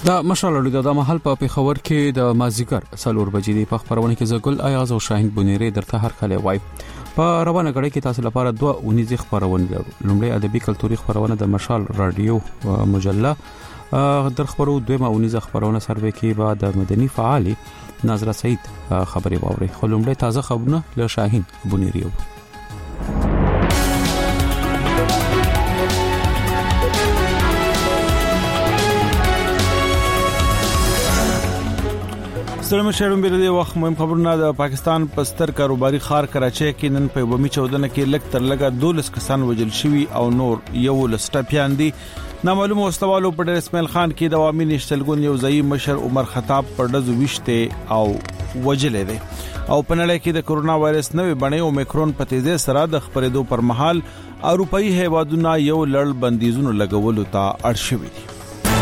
دا مشال د محل په پیښور کې د مازیګر څلور بجې د خبرونه کې زګل ایاز او شاهین بنيري درته هر خلې وای په روانه غړي کې تاسو لپاره 2 ونیزي خبرونه لرو. لومړی ادبي کلتوري خبرونه د مشال رادیو مجله در خبرو دویمه ونیزه خبرونه سروي کې بعد د مدني فعالي ناظره سعید خبري باوري. خو لومړی تازه خبرونه له شاهین بنيري. سلام شهرون بیرته وخت مهم خبرونه د پاکستان پستر کاروباري خار کراچۍ کې نن په ومي 14 کې لک تر لګه 12 کسان وجل شوی او نور یو لسټپیان دي. نامعلوم واستوالو په ډېر اسماعیل خان کې د عوامي نشتلګون یو ځای مشر عمر خطاب پر دزو وشته او وجلې دي او په نړۍ کې د کورونا وایرس نوې بڼې اومیکرون په تیزه سره د خبرېدو پر مهال اروپאי هیوادونو یو لړ بندیزونو لګولو ته اړ شوي دي.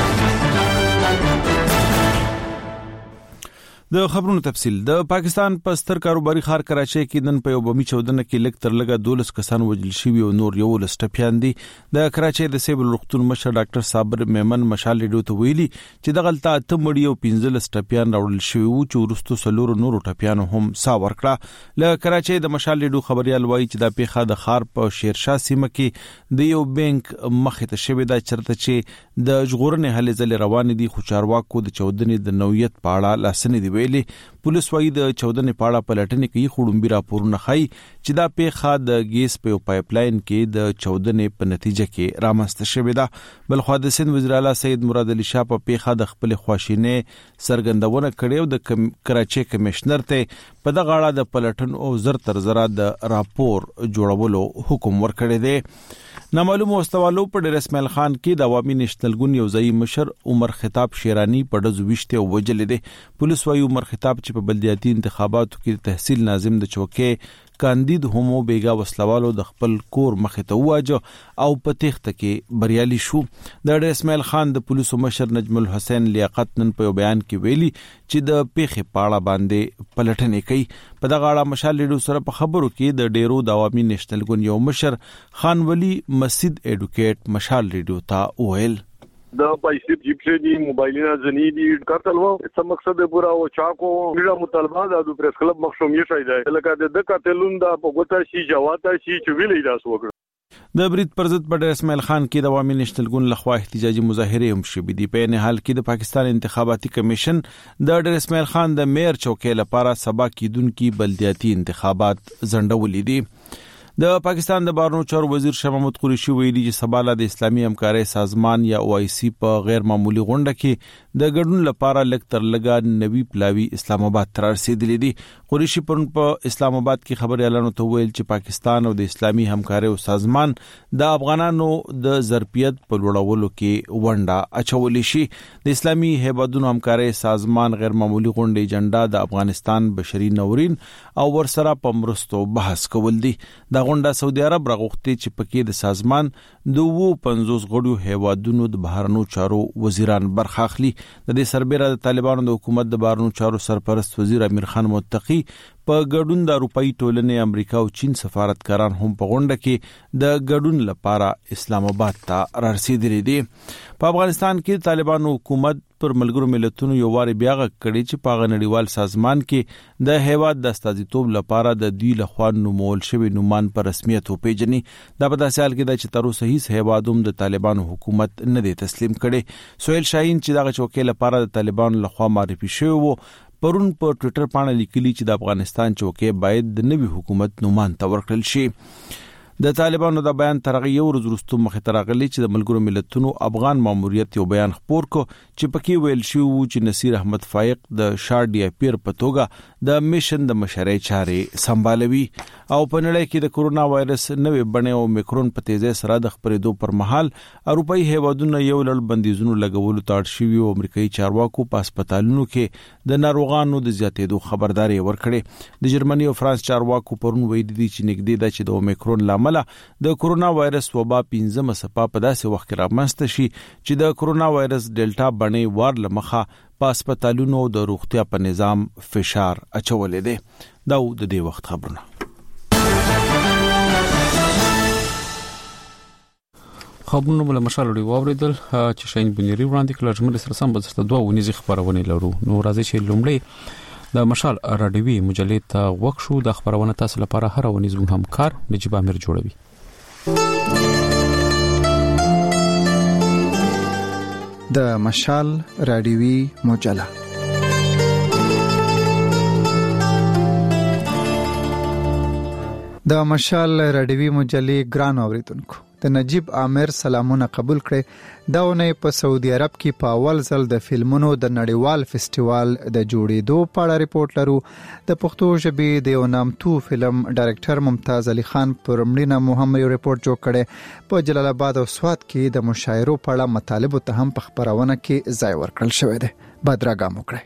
د خبرونو تفصیل د پاکستان پستر کاروباري خار کراچۍ کې نن په ومي 14 کې لک تر لګه 12 کسان وجل شوی او نور یو لسټپیان دي. د کراچۍ د سیول روغتون مشر ډاکټر صابر میمن مشال ریډیو ته ویلي چې د غلطه ته مړی او 15 لسټپیان راوړل شوی او چې ورستو سلور نور ټپیان هم سا ورکړه. ل کراچۍ د مشال ریډیو خبريال وایي چې د پیښه د خار په شیرشاه سیمه کې د یو بانک مخه ته شوی دا چرته چې د ژغورنې هلې ځلې روان دي. خو چارواکو د 14 د نوعیت په اړه لاسنې دی ویلي. پولیس وايي د 14 پاړه پلټنې کوي خړومبي راپورونه خای چې دا پیښه د ګیس په پایپ لاین کې د 14 په نتیجه کې رامنځته شوې ده. بل خو د سند وزیر اعلی سید مراد علي شاه په پیښه د خپل خواشینه سرګندونه کړي او د کراچۍ کمشنر ته په دغه اړه د پلټن او زر تر زره د راپور جوړولو حکم ورکړی دی. نامعلوم واستوالو په ډېر اسماعیل خان کې د عوامي نشتلګون یو ځای مشر عمر خطاب شیرانی په دزو وشته او وجل دي. پولیس وايي عمر خطاب چې په بلدیاتي انتخاباتو کې تحصیل ناظم د چوکې کاندید همو بیگا وسلوالو د خپل کور مخه ته واجه او په تخته کې بریالي شو. د اسماعیل خان د پولیسو مشر نجم الحسین لیاقت نن په بیان کې ویلي چې د پیښې پاړه باندې پلټنې کوي. په دغه اړه مشال ریډیو سره په خبرو کې د ډیرو د عوامي نشتلګون یو مشر خان ولی مسجد ایډوکیټ مشال ریډیو ته ویل دا پیسې جیبشه دي موبایلونه ځنی دي کارتل وو څه مقصد پورا او چاکو میرا مطالبه د پریس کلب مخشومی شای دی لکه د کارتلون دا پګوتا شي جواتا شي چې ویلې داس وکړه. د برید پر ضد په اسماعیل خان کې د عوامي نشتلګون لخوا احتجاجي مظاهره هم شوې دي. په نه حال کې د پاکستان انتخاباتي کمیشن د اسماعیل خان د میر چوکۍ لپاره سبا کیدونکو بلدیاتي انتخابات ځنډولې دي. د پاکستان د بهرنیو چارو وزیر شاه محمود قریشي ویلي چې سبا د اسلامي همکارۍ سازمان یا OIC په غیر معمولی غونډه کې د ګډون لپاره لک تر لګا نوی پلاوی اسلام آباد تر رسیدلی دي. قریشي پرون په اسلام آباد کې خبري اعلان ته ویل چې پاکستان او د اسلامي همکارۍ سازمان د افغانانو د ظرفیت په لوړولو کې ونډه اچولې شي. د اسلامي هیوادونو همکارۍ سازمان غیر معمولی غونډه ایجنډا د افغانستان بشري نورین او ورسره په مرستو بحث کول دي. دا غونډه سعودي عرب راغوښتي چې پکې د سازمان د 50 غړو هیوادونو د بهرنیو چارو وزیران برخه اخلي. د دې سربېره د طالبانو د حکومت د بهرنیو چارو سرپرست وزیر امیر خان متقی په ګډون د اروپאי ټولنې امریکا او چین سفارتکاران هم په غونډه کې د ګډون لپاره اسلام آباد ته رسیدلي دي. په افغانستان کې طالبانو حکومت پر ملګرو ملتونو یو واری بیا غکړي چې په نړیوال سازمان کې د هیواد د استازیتوب لپاره د دوی لخوا نومول شوی نومان پر رسمیت وپیژني. دا په داسې حال کې د چې تر اوسه هیڅ هیوادوم د طالبانو حکومت نه دی تسلیم کړي. سہیل شاهین چې دغه چوکۍ لپاره د طالبانو لخوا معرفي شوی وو پرون په ټوئیټر باندې لیکلي چې د افغانستان چوکۍ باید د نوي حکومت نومان ته ورکړل شي. د طالبانو د بیان ترغه یو ورځ وروسته مخه ترغلي چې د ملګرو ملتونو افغان ماموریت یو بیان خپور کو چې پکې ویل شو چې نصیر احمد فائق د شارډ یا پیر په توګه د میشن د مشرۍ چارې سمبالوي او په نړۍ کې د کورونا وایرس نوې بڼې او میکرون په تیزه سره د خپرېدو پر مهال اروپאי هیوادونو یو لړ بندیزونو لګولو ته اړ شوي او امریکایي چارواکو په هسپتالونو کې د ناروغانو د زیاتېدو خبرداري ورکړې. د جرمني او فرانس چارواکو پرون ویلي دي چې نږدې ده چې د اومیکرون لامل د کورونا وایرس وبا 15 سپا په داسې وخت کې رامنځته شي چې د کورونا وایرس ډیلټا بڼې وار لمخه په هسپتالونو د روغتیا په نظام فشار اچولې دي. دا د دې وخت خبرونه. خبرونه ول مشال لري واوریدل چې شاهین بنيري وړاندې کړل چې موږ سره سم بزرته دوه ونیزي خبرونه لرو نو راځي چې لومړی د مشال راډیوي مجلې ته وښو د خبرونه تاسو لپاره هر ونیز همکار نجيب امیر جوړوي د مشال راډیوي مجله د مشال راډیوي مجلې ګران اوریدونکو د نجيب امیر سلامونه قبول کړئ دا ونې په سعودي عرب کې په اول ځل د فلمونو د نړیوال فستیوال د جوړېدو په اړه ریپورت لرو د پښتو ژبې د یو نامتو فلم ډایرکټر ممتاز علي خان پر مړینه مهم یو ریپورت جوړ کړي په جلال آباد او سوات کې د مشاعرو په اړه مطالب ته هم په خبرونه کې ځای ورکړل شوی دی بدرګام وکړئ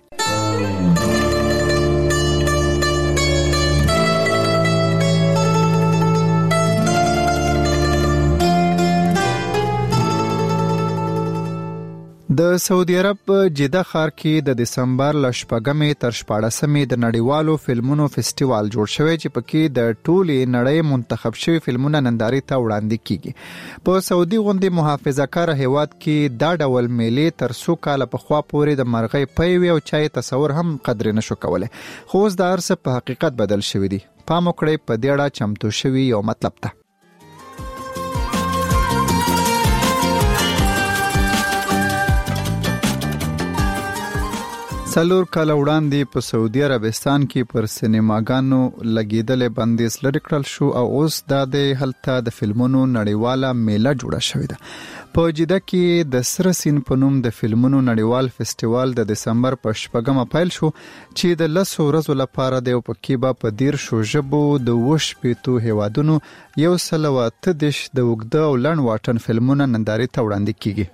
د سعودي عرب جده ښار کې د دسمبر ل 8 تر 14 د نړیوالو فلمونو فستیوال جوړ شوی چې پکې د ټولې نړۍ منتخب شوی فلمونه نندارې ته وړاندې کیږي په سعودي غوندي محافظه کار هیواد کې دا ډول میلې تر څو کال په خوا پورې د مرغۍ پي او چای تصور هم قدر نشو کولای خو اوس د ارسه په حقیقت بدل شوی دی پام وکړئ په دې اړه چمتو شوی یو مطلب ته څلور کال وړاندې په سعودي عربستان کې پر سینماګانو لګیدل بندیز لري کړل شو او اوس د هلته د فلمونو نړیواله میله جوړه شوې ده په جده کې د سره سین په نوم د فلمونو نړیوال فستیوال د دسمبر په 8 پیل شو چې د 10 ورځې لپاره د پکې په 13 ژبو د 8 هیوادونو 130 د وګړو او لړن واټن فلمونه نندارې ته وړاندې کیږي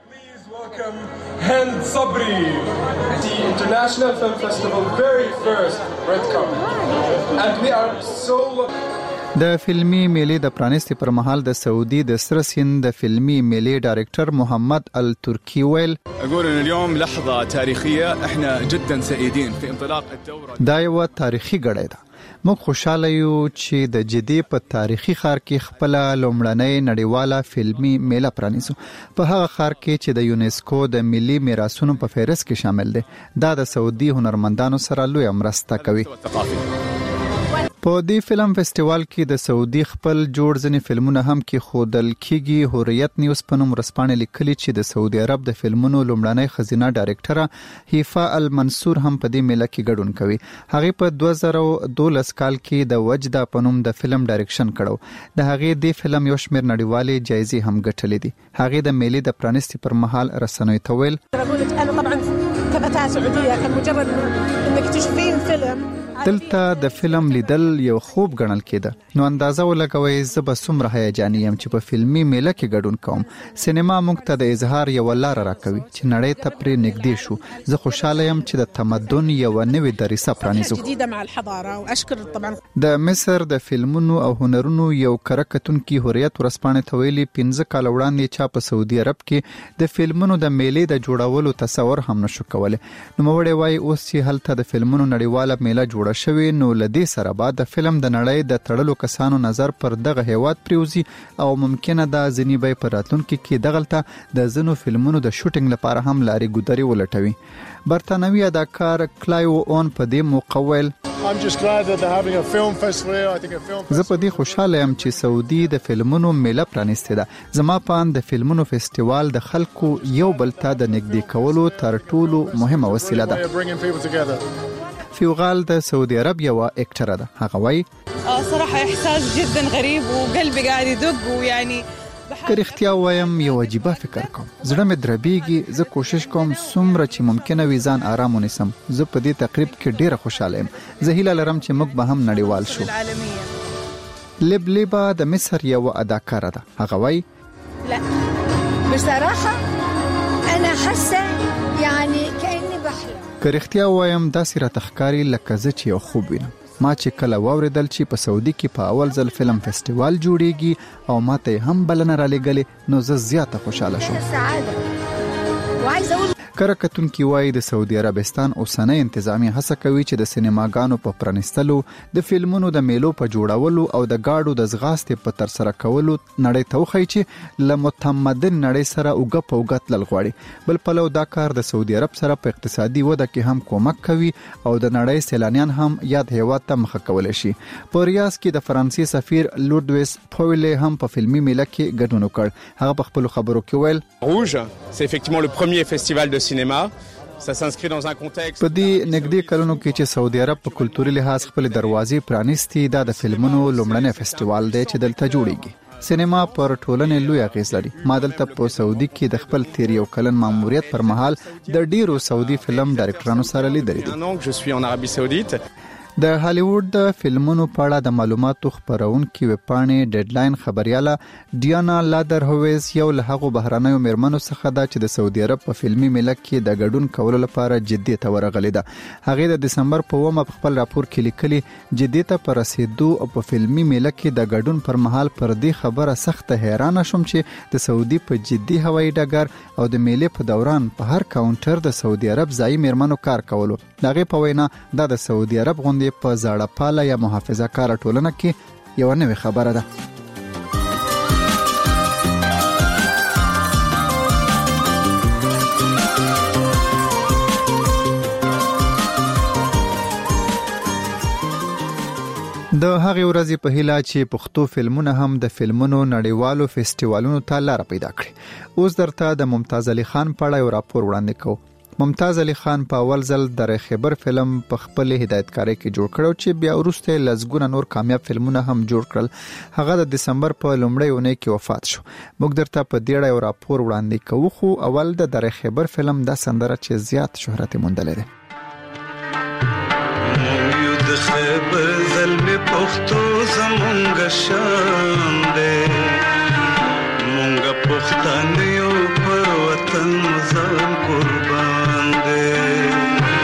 Hind Sabri, the International Film Festival very first red carpet, and we are so د فلمي میلې د پرانیستي پر مهال د سعودي د سره سین د فلمي میلې ډایرکټر محمد الترکی ویل اقول ان اليوم لحظه تاريخيه احنا جدا سعيدين في انطلاق الدوره دا یو تاریخي غړې ده موږ خوشاله یو چې د جدي په تاریخي ښار کې خپل لومړنۍ نړیواله فلمي میله پرانیسو په هغه ښار کې چې د یونیسکو د ملي میراثونو په فهرست کې شامل دی دا د سعودي هنرمندانو سره لوی مرسته کوي په دې فلم فستیوال کې د سعودي خپل جوړ ځنی فلمونه هم کې خودل کیږي حریت نیوز په نوم رسپانې لیکلي چې د سعودي عرب د فلمونو لومړنۍ خزینه ډایرکټره هیفا المنصور هم په دې میله کې ګډون کوي هغه په 2012 کال کې د وجدا په نوم د فلم ډایرکشن کړو د هغه د فلم یو شمېر نړیوالې جایزې هم ګټلې دي هغه د میلې د پرانیستي پر مهال رسنوي تویل طبعا كفتاة سعودية كان مجرد انك تشوفين فيلم دلته د فلم لیدل یو خوب ګڼل کېده نو اندازه ولګوي زب سمره هیجاني يم چې په فلمي میله کې ګډون کوم سینما موږ ته د اظهار یو لار راکوي چې نړۍ ته پرې نږدې شو زه خوشاله يم چې د تمدن یو نوې دریسه پرانیزو جديده مع الحضاره واشكر طبعا د مصر د فلمونو او هنرونو یو کرکټونکي حریت ورسپانې تویلي 15 کال وړاندې چا په سعودي عرب کې د فلمونو د میلې د جوړولو تصور هم نشو کولای نو موړې وای اوس چې هلته د فلمونو نړیواله میله جوړه شوی نو لدې سره بعد د فلم د نړۍ د تړلو کسانو نظر پر دغه هیواد پریوزي او ممکنه دا ځنی به پراتونکو کې دغلطه د زنو فلمونو د شوټینګ لپاره هم لاري ګودري ولټوي برتانوي اداکار کلایو اون په دې مقول زه په دې خوشاله یم چې سعودي د فلمونو میله پرانیسته ده زما په اند د فلمونو فستیوال د خلکو یو بل ته د نږدې کولو تر ټولو مهمه وسیله ده فیوغال د سعودي عرب یو اکټر ده هغه وای صراحه احساس جدا غريب وقلبي قاعد يدق ويعني که رښتیا وایم یو عجیبه فکر کوم زړه مې دربېږي زه کوشش کوم څومره چې ممکنه وي ځان آرام ونیسم زه په دې تقریب کې ډیره خوشاله یم زه هیله لرم چې موږ به هم نړیوال شو لیبا د مصر یو اداکاره ده هغه وای لا بصراحه انا حاسه يعني كاني بحلم که رښتیا وایم دا سره تخکاری لکه زه چې یو خوب وینم ما چې کله واوریدل چې په سعودي کې په اول ځل فلم فستیوال جوړیږي او ماته هم بلنه را لګلې نو زه زیاته خوشاله شوم کرکتونکي وایي د سعودي عربستان اوسنۍ انتظامی هڅه کوي چې د سینماګانو په پرانستلو، د فلمونو د میلو په جوړولو او د گاډو د ځغاستې په تر سره کولو نړۍ ته وښيي چې له متمدن نړۍ سره اوږه په اوږه تلل غواړي. بل پلو دا کار د سعودي عرب سره په اقتصادي وده کې هم کومک کوي او د نړۍ سیلانیان هم یاد هیواد ته مخه کولی شي. په ریاض کې د فرانسې سفیر لوردویس پویلې هم په فلمي میله کې ګډون وکړ. هغه په خپل خبرو کې ویل Rouge, c'est effectivement le premier festival de cinéma. Ça s'inscrit dans un contexte. په دې نږدې کلونو کې چې سعودي عرب په کلتوري لحاظ خپل دروازې پرانیستي، دا د فلمونو لومړنی فستیوال دی چې دلته جوړیږي. سینما پر ټولنې لوی اغیز لري. ما دلته په سعودي کې د خپل تیر یو کلن ماموریت پر مهال د ډیرو سعودي فلم ډایرکټرانو سره لیدلې دي. Je suis en Arabie Saoudite. د هالیوډ د فلمونو په اړه د معلوماتو خپرونکي ویبپاڼې ډیډلاین خبرياله ډیانا لادرهویز یو له هغو بهرانیو میرمنو څخه ده چې د سعودي عرب په فلمي میله کې د ګډون کولو لپاره جدي ته ورغلې ده. هغه د دسمبر په 1 په خپل راپور کې لیکلي جدي ته پر رسیدو او په فلمي میله کې د ګډون پر مهال پر دې خبره سخت حیرانه شوم چې د سعودي په جدي هوایي ډګر او د میله په دوران په هر کاونټر د سعودي عرب ځای میرمنو کار کولو. دغه په وینا دا د سعودي عرب غوندې په زړه پاله یا محافظه کار ټولنه کې یو نوې خبره ده. د هغې ورځې په هیله چې پښتو فلمونه هم د فلمونو نړیوالو فستیوالونو ته لار پیدا کړي. اوس درته د ممتاز علي خان په اړه یو راپور وړاندې کوم. ممتاز علي خان په اول ځل د خیبر فلم په خپل هدایتکاري کې جوړ کړو چې بیا وروسته لزګونه نور کامیاب فلمونه هم جوړ کړل. هغه د دسمبر په لومړۍ اونۍ کې وفات شو. موږ درته په دې اړه یو راپور وړاندې کوو، خو اول د خیبر فلم د سندره چې زیات شهرت موندلې ده. د خیبر زلم پښتو زمونږ شان ده، مونږ پښتانه یو پر وطن ځان قربان ده.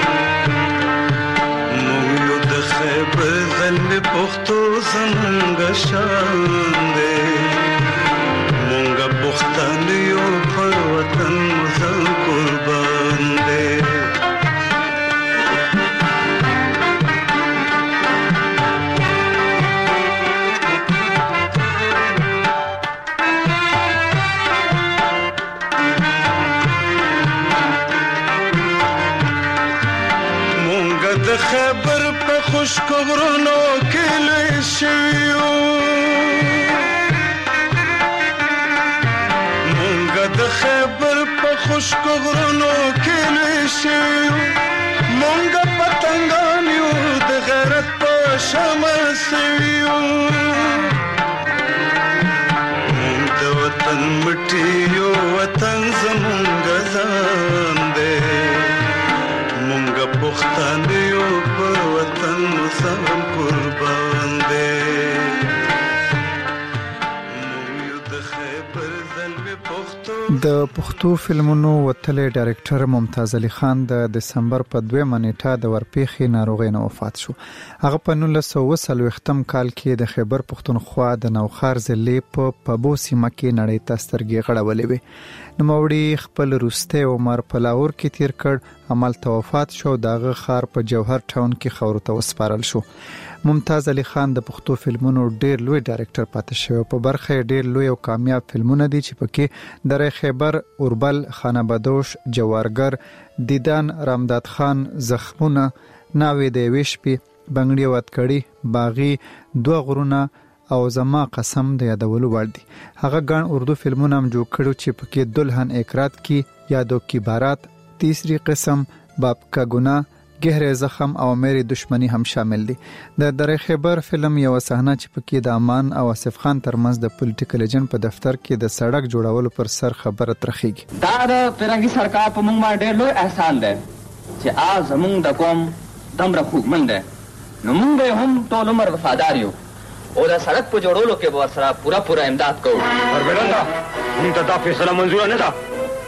مونږ د خیبر زلم پښتو زمونږ شان ده، مونږ پښتانه یو پر وطن ځان قربان ده. د خیبر په خشک غرونو کې لوی شویو، مونږ د خیبر په خشک غرونو کې لوی شویو، مونږ پتنګان یو د غیرت په شمال سویو، مونږ د وطن مټي یو وطن زمونږ ځان دی، مونږ پښتانه یو پر وطن مسلمان قربان دی. د پښتو فلمونو وتلی ډایرکټر ممتاز علي خان د دسمبر په 2 نیټه د ورپېښې ناروغۍ نه وفات شو. هغه په 1940 کال کې د خیبر پښتونخوا د نوخار ضلع په پبو سیمه کې نړۍ ته سترګې غړولې وې. نوموړي خپل وروستی عمر په لاهور کې تیر کړ، همالته وفات شو. دغه ښار په جوهر ټاون کې خاورو ته وسپارل شو. ممتاز علي خان د پښتو فلمونو ډیر لوی ډایرکټر پاتې شو. په برخه ډیر لوی او کامیاب فلمونه دي چې پکې در خیبر، اوربل، خانه بدوش، جوارګر، دیدان، رامداد خان، زخمونه، ناوې د ویشپی، بنگړی واتکړی، باغی، دوه غرونه او زما قسم د یادولو وړ دي. هغه ګڼ اردو فلمونه هم جوړ کړو چې پکې دلهن اکرات کی، یادو کی بارات، تیسری قسم، باپ کا گناہ، گہرے زخم او میری دشمنی هم شامل دي. د در خیبر فلم یو صحنه چې پکې د امان او آصف خان ترمنځ د پولیټیکل ایجنټ په دفتر کې د سړک جوړولو پر سر خبره ترخیږي. دا د فرنګي سرکار په موږ باندې ډېر لوی احسان دی چې آز موږ د قوم دمره خوږمن دی، نو موږ هم ټول عمر وفادار یو او د سړک په جوړولو کې به ورسره پوره امداد کوو. وربلنده موږ ته دا فیصله منظوره نه ده.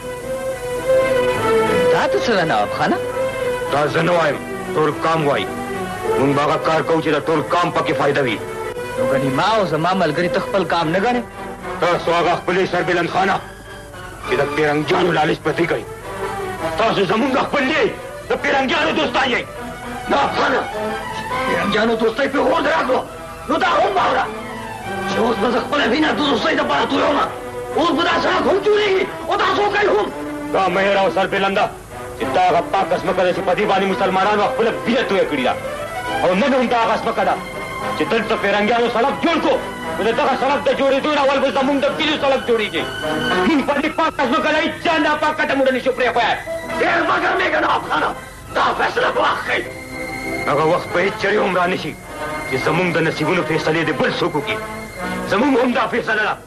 دا ته څه نواب خانه؟ دا زه نه وایم، ټول قام وایي. موږ به هغه کار کوو چې د ټول قام پکې فایده وي. نو ګنې ما او زما ملګري ته خپل کام نه ګڼې؟ تاسو هغه خپلې سربلند خانه چې د پیرنګجانو لالچ پرې کوي تاسو زمونږ خپل دی د پیرنګیانو دوستان یې نه افغانه پیرنګیانو دوستۍ پې اور راغلو نو دا هم واوره چې اوس به زه خپله وینه د دوستۍ دپاره تویوم اوس به دا سړک هم جوړېږي او دا څوکی هم دا مهر او سرپېلنده چې دا هغه پاکه ځمکه ده چې په دې باندې مسلمانانو خپله وینه تویه کړې ده او نن هم دا هغه ځمکه ده چې دلته پیرنګیانو سړک جوړ کړو نو د دغه سړک د جوړېدو نه اول به زمونږ د کلیو سړک جوړېږي موږ په دې پاکه ځمکه نه هېڅ چا ناپاکه ته موږ نشو پرېښوی ډېر مه ګرمېږه نه افغانه دا فیصله په وخت ښایي هغه وخت به هېڅ چرې هم را نه شي چې زمونږ د نصیبونو فیصلې د بل څوک وکړي زمونږ هم دا فیصله ده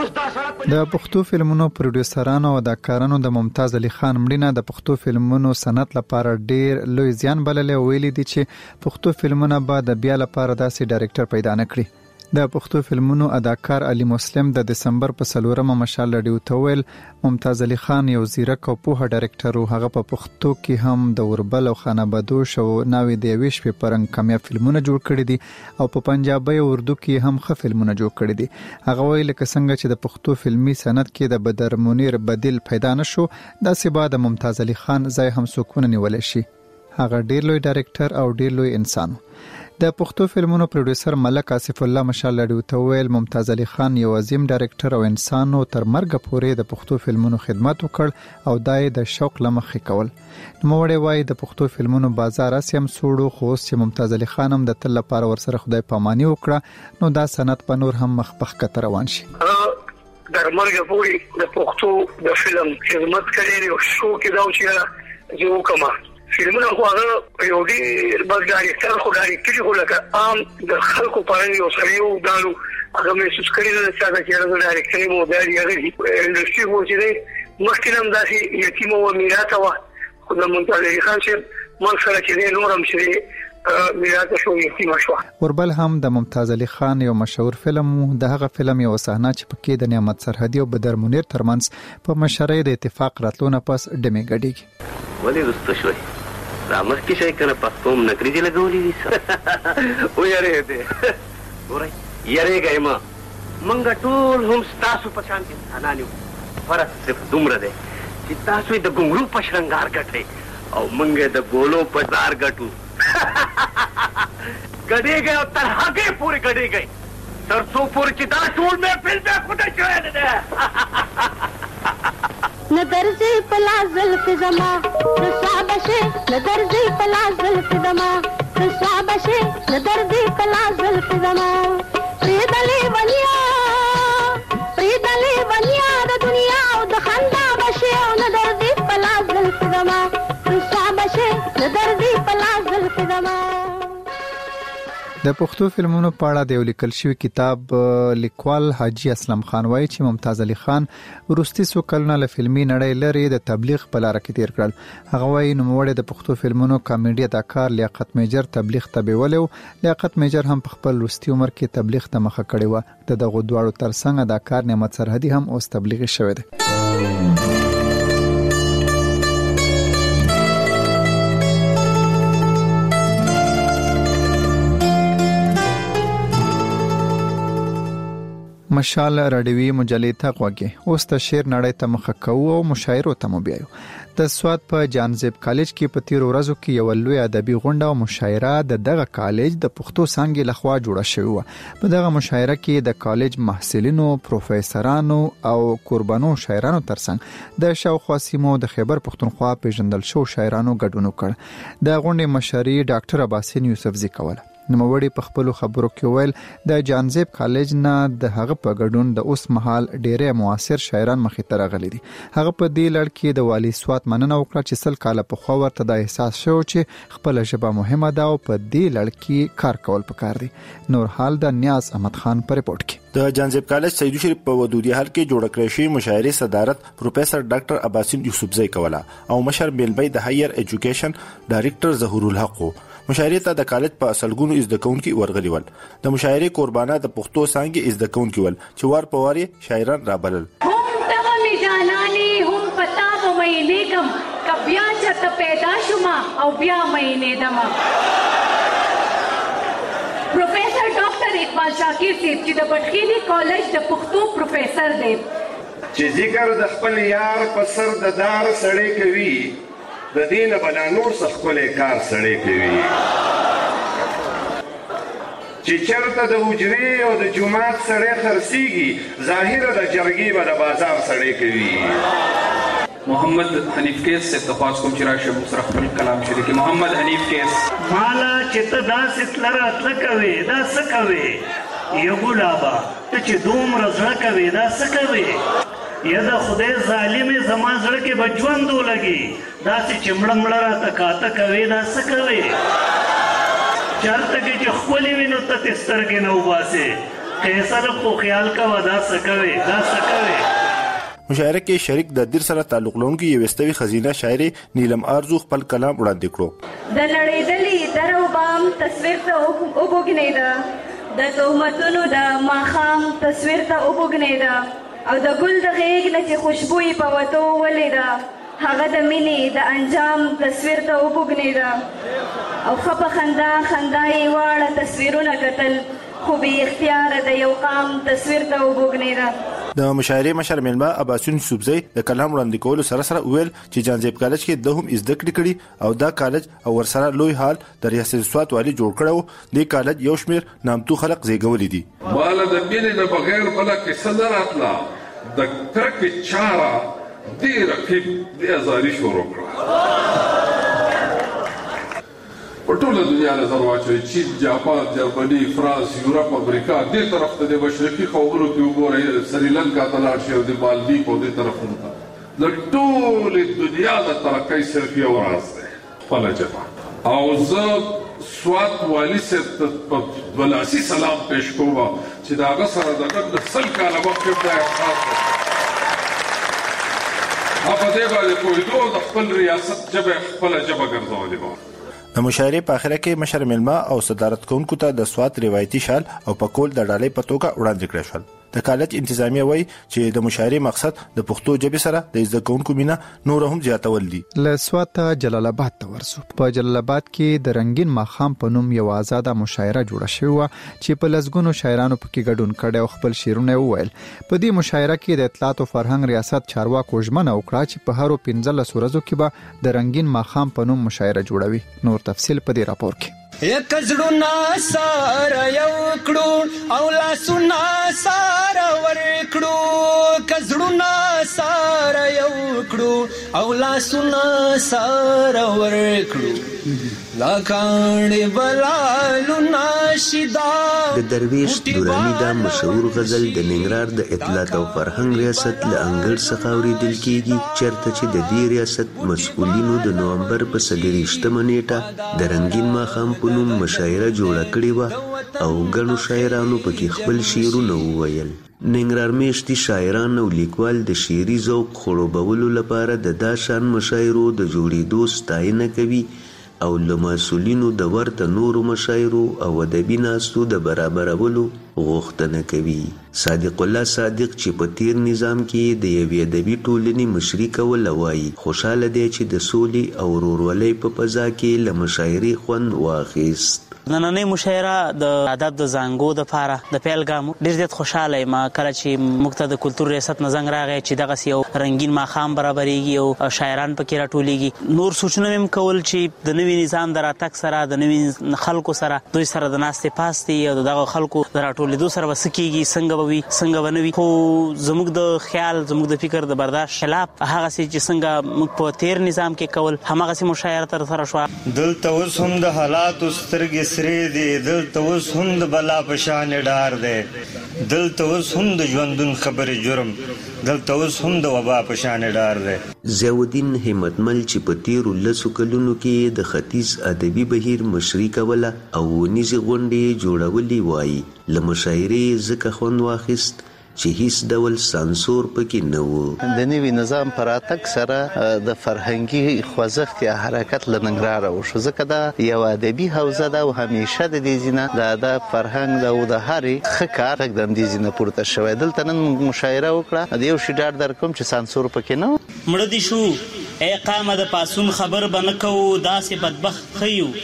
د پښتو فلمونو پروډوسرانو او اداکارانو د ممتاز علي خان مړینه د پښتو فلمونو صنعت لپاره ډیر لوی زیان بللی او ویلي دي چې پښتو فلمونه به د بیا لپاره داسې ډایرکټر پیدا نه کړي. د پښتو فلمونو اداکار علي مسلم د دسمبر په 4مه مشال رادیو ته ویل ممتاز علي خان یو زیرک او پوهه ډایرکټر او هغه په پښتو کې هم د اوربل او خانه بدوش او ناوې د ویش په پرنګ کامیاب فلمونه جوړ کړي دي او په پنجابي او اردو کې هم ښه فلمونه جوړ کړي دي. هغه ویل لکه څنګه چې د پښتو فلمي صنعت کې د بدر منیر بدیل پیدا نشو داسې به د ممتاز علي خان ځای هم سکون نیول شي. هغه ډیر لوی ډایرکټر او ډیر لوی انسان. د پښتو فلمونو پروډوسر ملک آصف الله مشال رادیو ته ویل ممتاز علي خان یو عظیم ډایرکټر او انسان او تر مرګ پورې د پښتو فلمونو خدمت وکړ او دای د شوق لمخې کول. نوموړی وایي د پښتو فلمونو بازار اسیم سوړو خو چې ممتاز علي خان هم د تل لپاره ورسره خدای پاماني وکړه نو دا صنعت په نور هم مخ کته روان شي. در مرګ پورې د پښتو د فلم خدمت کړي او شو کې دا چې یو کما فلمونه خو هغه یو ډېر بس ډایرکټر خو ډایرکټري خو لکه عام د خلکو په اړه یو سړی یو دالو هغه محسوس کړي نه چې هغه ډایرکټري مو دی هغه انډستری مو چې مخکې هم داسې یتیم او میراث و خو د ممتاز علي خان چې من سره چې نورم شي میراث شو یتیم شو. اوربل هم د ممتاز علي خان یو مشهور فلم د هغه فلم یو صحنه چې پکې د نعمت سرحدي او بدر منیر ترمنځ په مشرۍ د اتفاق راتلو نه پس ډمې ګډېږي. ولې رسته شوي رامخ کې شي کنه پښتوم نکري دي لګولې دي او یاره دې ګورای یاره ګایما منګه ټول هم تاسو په شان دي انانیو فرق صرف دومره ده چې تاسو د ګنګرو په شرنګار کټې او منګه د ګولو په دار کټو ګډې گئے او تر هغه پورې ګډې گئے تر څو پورې چې دا ټول مې فلم خدای شوی ده ندرزی پلا زلف زما رسابشه ندرزی پلا زلف زما رسابشه ندرزی پلا زلف زما پریدلی ونیا د دنیا او د خندا بشه ندرزی پلا زلف زما رسابشه ندرزی پلا زلف زما. د پښتو فلمونو په اړه د یو لیکل شوی کتاب لیکوال حاجی اسلم خان وایي چې ممتاز علي خان وروستي څو کلونه له فلمي نړۍ لري د تبلیغ په لار کې تیر کړل. هغه وایي نوموړی د پښتو فلمونو کامیډي اداکار لیاقت میجر تبلیغ ته بیولو. لیاقت میجر هم په خپل وروستي عمر کې تبلیغ ته مخه کړې و. د دغه دواړو ترڅنګ اداکار نعمت سرحدي هم اوس تبلیغ شوی دی. مشال رادیوي مجلې ته غوږی اوس د شعر نړۍ ته مخه کوو او مشاعرو ته مو بیایو. د سواد په جانزیب کالج کې په تیر ورځو کې یو لوی ادبي غونډه او مشاعره د دغه کالج د پښتو څانګې لخوا جوړه شوې و. په دغه مشاعره کې د کالج محصلینو، پروفیسورانو او قربانو شاعرانو ترڅنګ د شاوخوا سیمو د خیبر پښتونخوا پیژندل شو شاعرانو ګډون وکړ. د غونډې مشري ډاکټر عباسین یوسفزي کوله. نوموړي په خپل خبرو کې ویل د جانزیب کالج نه د هغه په ګډون د اوس مهال ډېرې موثر شاعران مخې ته راغلي دي. هغه په دې لړ کې د والي سوات مننه وکړه چې سل کاله پخوا ورته د احساس شو چې خپل ژبه مهمه ده او په دې لړ کې کار کول پکار دي. نور حال د نیاز احمد خان په رپورت کې. د جانزیب کالج سید شریف په ودودي حال کې جوړ کړی شوی مشاعره صدارت پروفیسور ډاکټر عباسین یوسفزی کوله او مشر بیلبی د هایر ایجوکیشن ډایریکټر ظهور الحق. مشاعره ته د کالج په اصلګونو ازدکونکو ورغلي ول. د مشاعره قربانه د پښتو څانګې ازدکونکو ول چې وار په واري شاعران رابلل. هم ته می جانانی هم پتا و مې کم کبیا چې پیدا شوما او بیا مې دما. پروفیسور ډاکټر اقبال شاکر صاحب چې د بټخیلی کالج د پښتو پروفیسور دی چې ذکر د خپل یار په سر د دار سړی کوي د دې نه به لا نور څه ښکلی کار سړی کوي چې چېرته د حجرې او د جومات سړی خرڅېږي ظاهره د جرګې به د بازار سړی کوي. محمد حنیف کیس سے تخواست کوم چې راشي موږ سره خپل کلام شریکي. محمد حنیف کیس مالا چې ته داسې تلره تله کوې دا څه کوې یو ګلابه ته چې دومره زړه کوې دا څه کوې یا د خدای ظالمې زما زړه کې به ژوند ولګي داسې چې مړه مړه راته کاته کوې دا څه کوې چېرته کې چې ښکلې وي نو ته تې سترګې نه وباسې قیصر خو خیال کوه دا څه کوې دا څه کوې. مشاعره کې شریک د دیر سره تعلق لرونکي یو استوي خزینه شاعر نیلم آرزو خپل کلام وړاندې کړو. د نړېدلې درو بام تصویر ته وبوږنېده د تهمتونو د ماښام تصویر ته وبوږنېده او د ګل د غېږ نه چې خوشبو یې په وتو ولیده هغه د مینې د انجام تصویر ته وبوږنېده او ښه په خندا خندا یې واړه تصویرونه کتل خو بې اختیاره د یو قام تصویر ته وبوږنېده. د مشاعرې مشر میلمه عباسین یوسفزی د کلام وړاندې کولو سره سره وویل چې جانزیب کالج کې د هم زده کړې کړي او دا کالج او ورسره لوی حال د ریاست سوات والی جوړ کړو. د کالج یو شمیر نامتو خلک زیږولي دي. مالا د مینې نه بغیر بله کیسه نه راتله د کرکې چاره دې رقیب دې ازاري شروع کړه په ټوله دنیا نظر واچوي چین جاپان جرمني فرانس یورپ امریکا دې طرف ته د مشرقي قومونو کې وګورئ سریلنکا ته لاړ شئ او د مالدیپ او دې طرفونو ته د ټولې دنیا د ترقۍ صرف یو راز دی خپله ژبه. او زه سوات والي صاحب ته په ولاسي سلام پیش کوم چې د هغه سره د نن 100 کاله مخکې دا احساس په دې باندې پوهېدو د خپل ریاست ژبه خپله ژبه ګرځولې وه. د مشاعرې په اخره کې مشر میلمه او صدارت کوونکو ته د سوات روایتي شال او پکول د ډالۍ په توګه وړاندې کړل شول. د کالج انتظامیه وایي چې د مشاعرې مقصد د پښتو ژبې سره د زده کوونکو مینه نور هم زیاتول دي. له سوات جلال آباد ته ورسو. په جلال آباد کې د رنگین ماښام په نوم یو آزاده مشاعره جوړه شوې و چې په لسګونو شاعرانو پکې ګډون کړي او خپل شعرونه وویل. په دې مشاعره کې د اطلاعات او فرهنګ ریاست چارواکو ژمنه وکړه چې په هرو 15 ورځو کې به د رنگین ماښام په نوم مشاعره جوړوي. نور تفصیل په دې راپور کې. یک زړونه ساره یو کړو او لاسونه ساره ورکړو کزړونه ساره یو کړو او لاسونه ساره ورکړو لا کاڼې بلالونه شیدا. د درویش دورانی دا مشهور غزل د ننګرهار د اطلاعات او فرهنګ ریاست له انګړ څخه اورېدل کیږي چېرته چې د دې ریاست مسؤلینو د نومبر په 23 نیټه د رنگین ماښام په نوم مشاعره جوړه کړې وه او ګڼو شاعرانو پکې خپل شعرونه وویل. ننګرهار میشتي شاعران او لیکوال د شعري ذوق خړوبولو لپاره د دا شان مشاعرو د جوړېدو ستاینه کوي او له مسؤلینو د ورته نورو مشاعرو او ادبي ناستو د برابرولو غوښتنه کوي. صادق الله صادق چې په تیر نظام کې د یوې ادبي ټولنې مشري کول وایي خوشاله دی چې د سولې او ورورولۍ په فضا کې له مشاعرې خوند واخیست. نننۍ مشاعره د ادب د زانګو د پاره د پیلګام ډیر زیات خوشاله یم کله چې موږ ته د کلتور ریاست نه زنګ راغی چې دغه یو رنگین ماښام برابرېږي او شاعران پکې راټولېږي. نور سوچونه مې کول چې د نوي نظام د راتګ سره د نوي خلکو سره دوی سره د ناستې پاستې او دغه خلکو د راټولېدو سره به څه کېږي څنګه به وي څنګه به نه وي. خو زموږ د خیال زموږ د فکر د برداشت خلاف هغسې چې څنګه موږ په تیر نظام کې کول هماغسې مشاعره ترسره شوه. دلته اوس هم د حالاتو سترګې سرې دي دلته اوس هم د بلا په شان ډار دی دلته اوس هم د ژوندون خبرې جرم دلته اوس هم د وبا په شان ډار دی. ضیاءالدین همتمل چې په تیرو 10 کلونو کې د ختیځ ادبي بهیر مشري کوله او ونیزې غونډې جوړولې وایي له مشاعرې ځکه خوند واخیست چې هیڅ ډول سانسور پکې نه و. د نوي نظام پر راتګ سره د فرهنګي خوځښت یا حرکت له ننګرهاره وشو ځکه دا یو ادبي حوزه ده او همیشه د دې ځینه د ادب فرهنګ او د هرې ښه کار د دې ځینه پورته شوی. دلته نن مشاعره وکړه د یو شي ډاډ درکوم چې سانسور پکې نه و. مړه دي شو ای قامه د پاسون خبر به نه کوو داسې بدبخت ښیو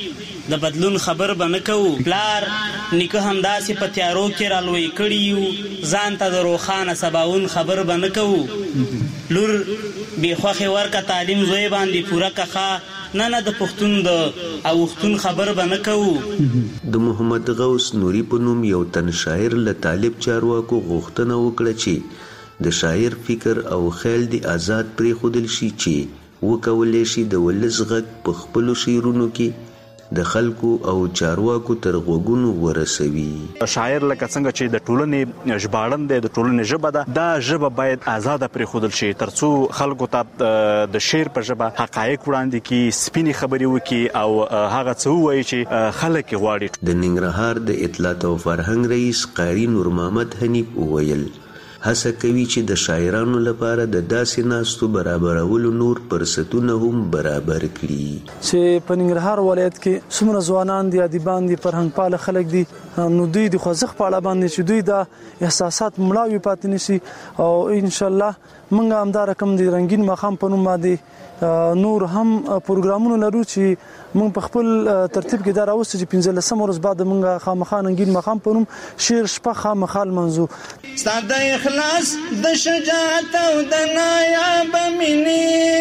د بدلون خبر به نه کوو. پلار نیکه همداسې په تیارو کې رالوی کړي یو، ځان ته د روښانه سباون خبر به نه کوو. لور بې خوښې ورکه تعلیم زوی باندې پوره کښه، نه د پښتون د اوښتون خبر به نه کوو. د محمد غوث نوري په نوم یو تن شاعر له طالب چارواکو غوښتنه وکړه چې د شاعر فکر او خیال دی آزاد پرېښودل شي چې وکولی شي د ولس غږ په خپلو شعرونو کې د خلکو او چارواکو تر غوږونو ورسوي. شاعر لکه څنګه چې د ټولنې ژباړن دی، د ټولنې ژبه ده، دا ژبه باید آزاده پرېښودل شي ترڅو خلکو ته د شعر په ژبه حقایق وړاندې کړي، سپینې خبرې وکړي او هغه څه ووایي چې خلک یې غواړي. د ننګرهار د اطلاعات او فرهنګ رئیس قاري نور محمد حنیف وویل هڅه کوي چې د شاعرانو لپاره د داسې ناستو برابرولو نور فرصتونه هم برابر کړي. چې په ننګرهار ولایت کې څومره ځوانان دي، ادیبان دي، فرهنګپاله خلک دي، نو دوی د خوځښت په اړه باندې چې دوی دا احساسات مړاوي پاتې نشي او ان شاء الله موږ همدا رقم د رنگین ماښام په نوم باندې نور هم پروګرامونه لرو چې موږ په خپل ترتیب کې دا راوستو چې 15 ورځ بعد موږ خامخا رنگین ماښام په نوم شعر شپه خامخا لمانځو. ستا د اخلاص د شجاعت او د نایاب مینې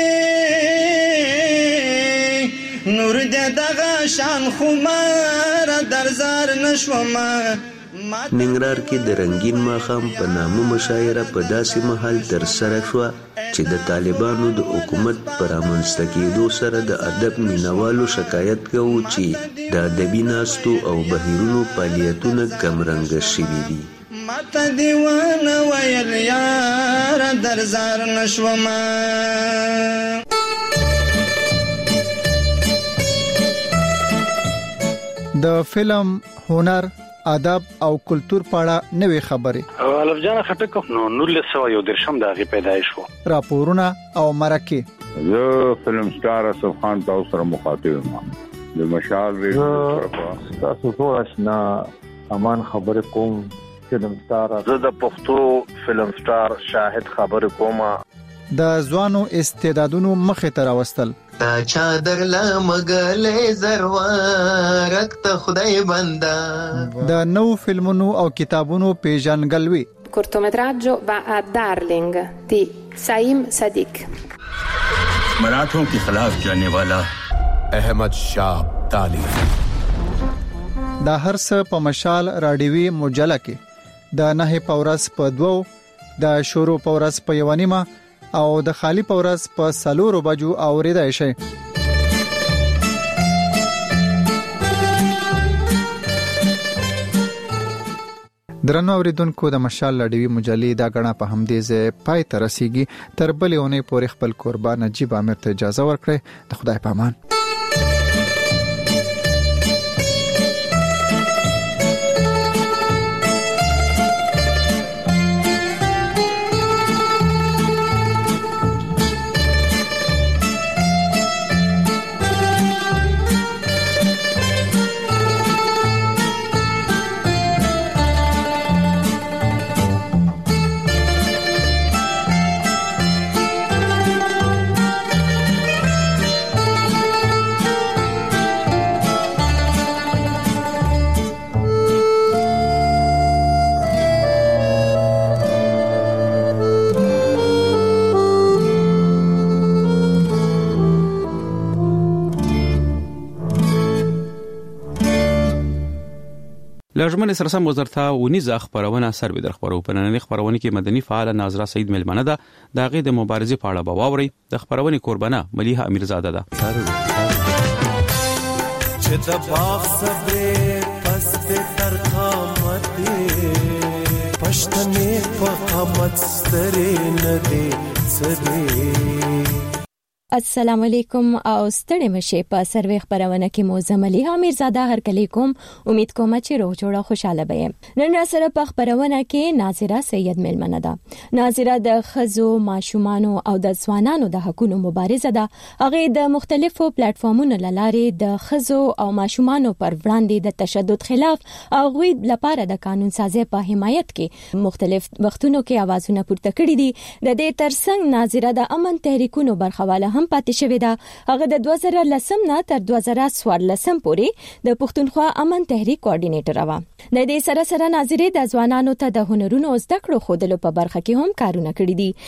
نور دې دغه شان خمار درزار نشوم. ننګرهار کې د رنگین ماښام په نامه مشاعره په داسې مهال ترسره شوه چې د طالبانو د حکومت پر رامنځته کېدو سره د ادب مینوالو شکایت کوي چې د ادبي ناستو او بهیرونو فعالیتونه کمرنګه شوي دي. ماته دیوانه ویل یار درزار نشوم. د فلم، هنر، ادب او کلچر په اړه نوې خبرې. الف جان خټک نو 1913 د هغې پیدایش و. راپورونه او مرکې. زه فلم سټار اسف خان تاسو سره مخاطب یم. د مشال ریډیو تاسو ټول آشنا امان خبرې کوم. فلم سټار زه د پښتو فلم سټار شاهد خبرې کوم. د ځوانو استعدادونو مخې ته راوستل. تا چادر لا مګلې زروارک ته خدای بندا. د نو فلمونو او کتابونو پیژنګلوي. cortometraggio va a Darling di Saim Sadiq. मराठों के खिलाफ जाने वाला अहमद शाह ताली. دا هر څه په مشال راډیوي مجله کې د 9 پورس په 2 د شروع پورس په 1 او د خالی پورس په 4 بجو اوریدای شي. درنو اوریدونکو د مشال راډیوي مجلې دا غنا په همدې ځای پای ته رسیږي. تر بلې اونۍ پورې خپل قربان نجیب عامر ته اجازه ورکړئ. د خدای په امان. لژمن سره سم وزارت ونیز خبرونه سروي در خبرو په نننۍ خبرونه کې مدني فعال ناظره سید ملمنه ده د غي د مبارزې په اړه بواوري. د خبرونه قربانه مليحه امیرزاده ده. چې د باغ صبر پس د تر قامت پښتنې په قامت ستري نه دي سدي. السلام علیکم او ستړي مشه په سروي خبرونه کې موزملي امیرزاده هر کلی کوم. امید کوم چې روغ جوړه خوشاله به. نن را سره په خبرونه کې ناظره سید ملمنه ده. ناظره د خزو، ماشومانو او د ځوانانو د حقوقو مبارزه ده. هغه د مختلفو پلیټفارمونو لارې د خزو او ماشومانو پر وړاندې د تشدد خلاف او غوي لپاره د قانون سازي په حمایت کې مختلف وختونو کې आवाजونه پورته کړي دي. د دې ترڅنګ ناظره د امن تحریکونو برخواله هم پاتې شوې ده. هغه د 2010 نه تر 2014 پورې د پښتونخوا امن تحریک کوارډینیټر و. د دې سره سره ناظرې د ځوانانو ته د هنرونو زده کړو خودلو په برخه کې هم کارونه کړی دي.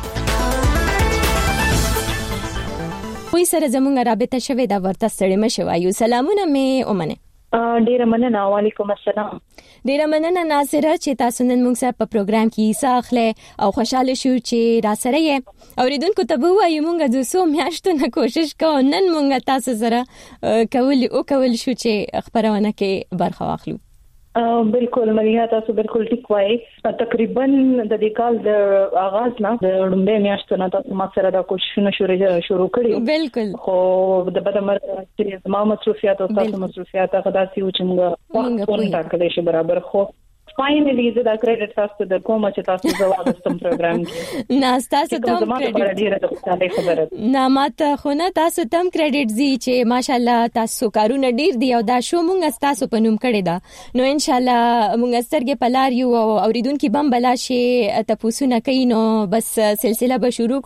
وې سره زموږ رابطه شوې دا ورته ستړي مشه وایو. سلامونه مې اومنه. ډیره مننه. وعلیکم السلام. ډیره مننه ناصره چې تاسو نن موږ سره په پروګرام کې حصہ اخلي او خوشاله شو چې را سره یې اوریدونکو ته وایو موږ د څو میاشتو نه کوشش کوو نن موږ تاسو سره کول شو چې خبرونه کې برخه واخلو. بالکل مليها تاسو بالکل ټیک وایي. تقریبا د دې کال د آغاز نه د لومړۍ میاشتې نه تاسو ما سره دا کوششونه شروع کړی. بالکل. خو د بدمر چې ما مصروفیات او تاسو مصروفیات هغه داسې و چې موږ په ټاکلې شي برابر. خو فاینلی زه دا کریډټ تاسو د کوم چې تاسو زوال استم پروګرام کې نه تاسو ته کریډټ نه ماته خو نه تاسو ته کریډټ زی چې ماشاالله تاسو کارونه ډیر دی او دا شو مونږ تاسو په نوم کړی دا نو ان شاء الله مونږ سترګې پلار یو او اوریدونکو بم بلا شي تاسو نه کینو بس سلسله به شروع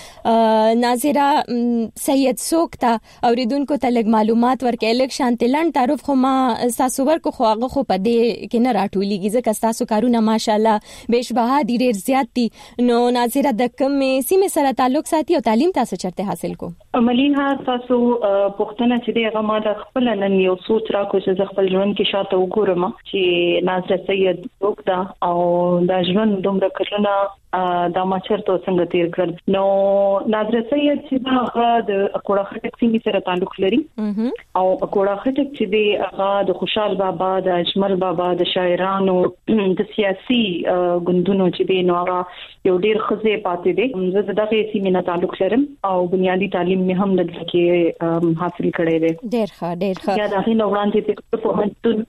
کړو. ناظره سید سوکتا اوریدونکو ته لګ معلومات ورکړي الیکشن تلن تعارف خو ما تاسو ورکو خو هغه خو په دې کې نه راټولېږي کستاسو کارونه ماشاءالله بهشبها دي ډیر زیات دي. نو ناظره د کوم سیمه سره تعلق ساتي او تعلیم تاسو چرته حاصل کو؟ مليها تاسو پښتنه چې دغه ما د خپل نن یو سوچ را کو چې خپل ژوند کې شاته وګورم چې ناظره سید وکړه او دا ژوند دومره کړنه دا ما چرته څنګه تیر کړل. نو ناظره سید چې هغه د اکوړه خټک سیمه سره تعلق لري او اکوړه خټک چې دی هغه د خوشحال بابا د اجمل بابا د شاعرانو د سیاسي ګوندونو چې دی نو هغه یو ډیر خزه پاتې دي. زه دغه سیمه نه تعلق لرم او بنیادی تعلیم مې هم دلته کې حاصل کړی دی. ډیر ښه یا دا هیله وړاندې په پوهنتون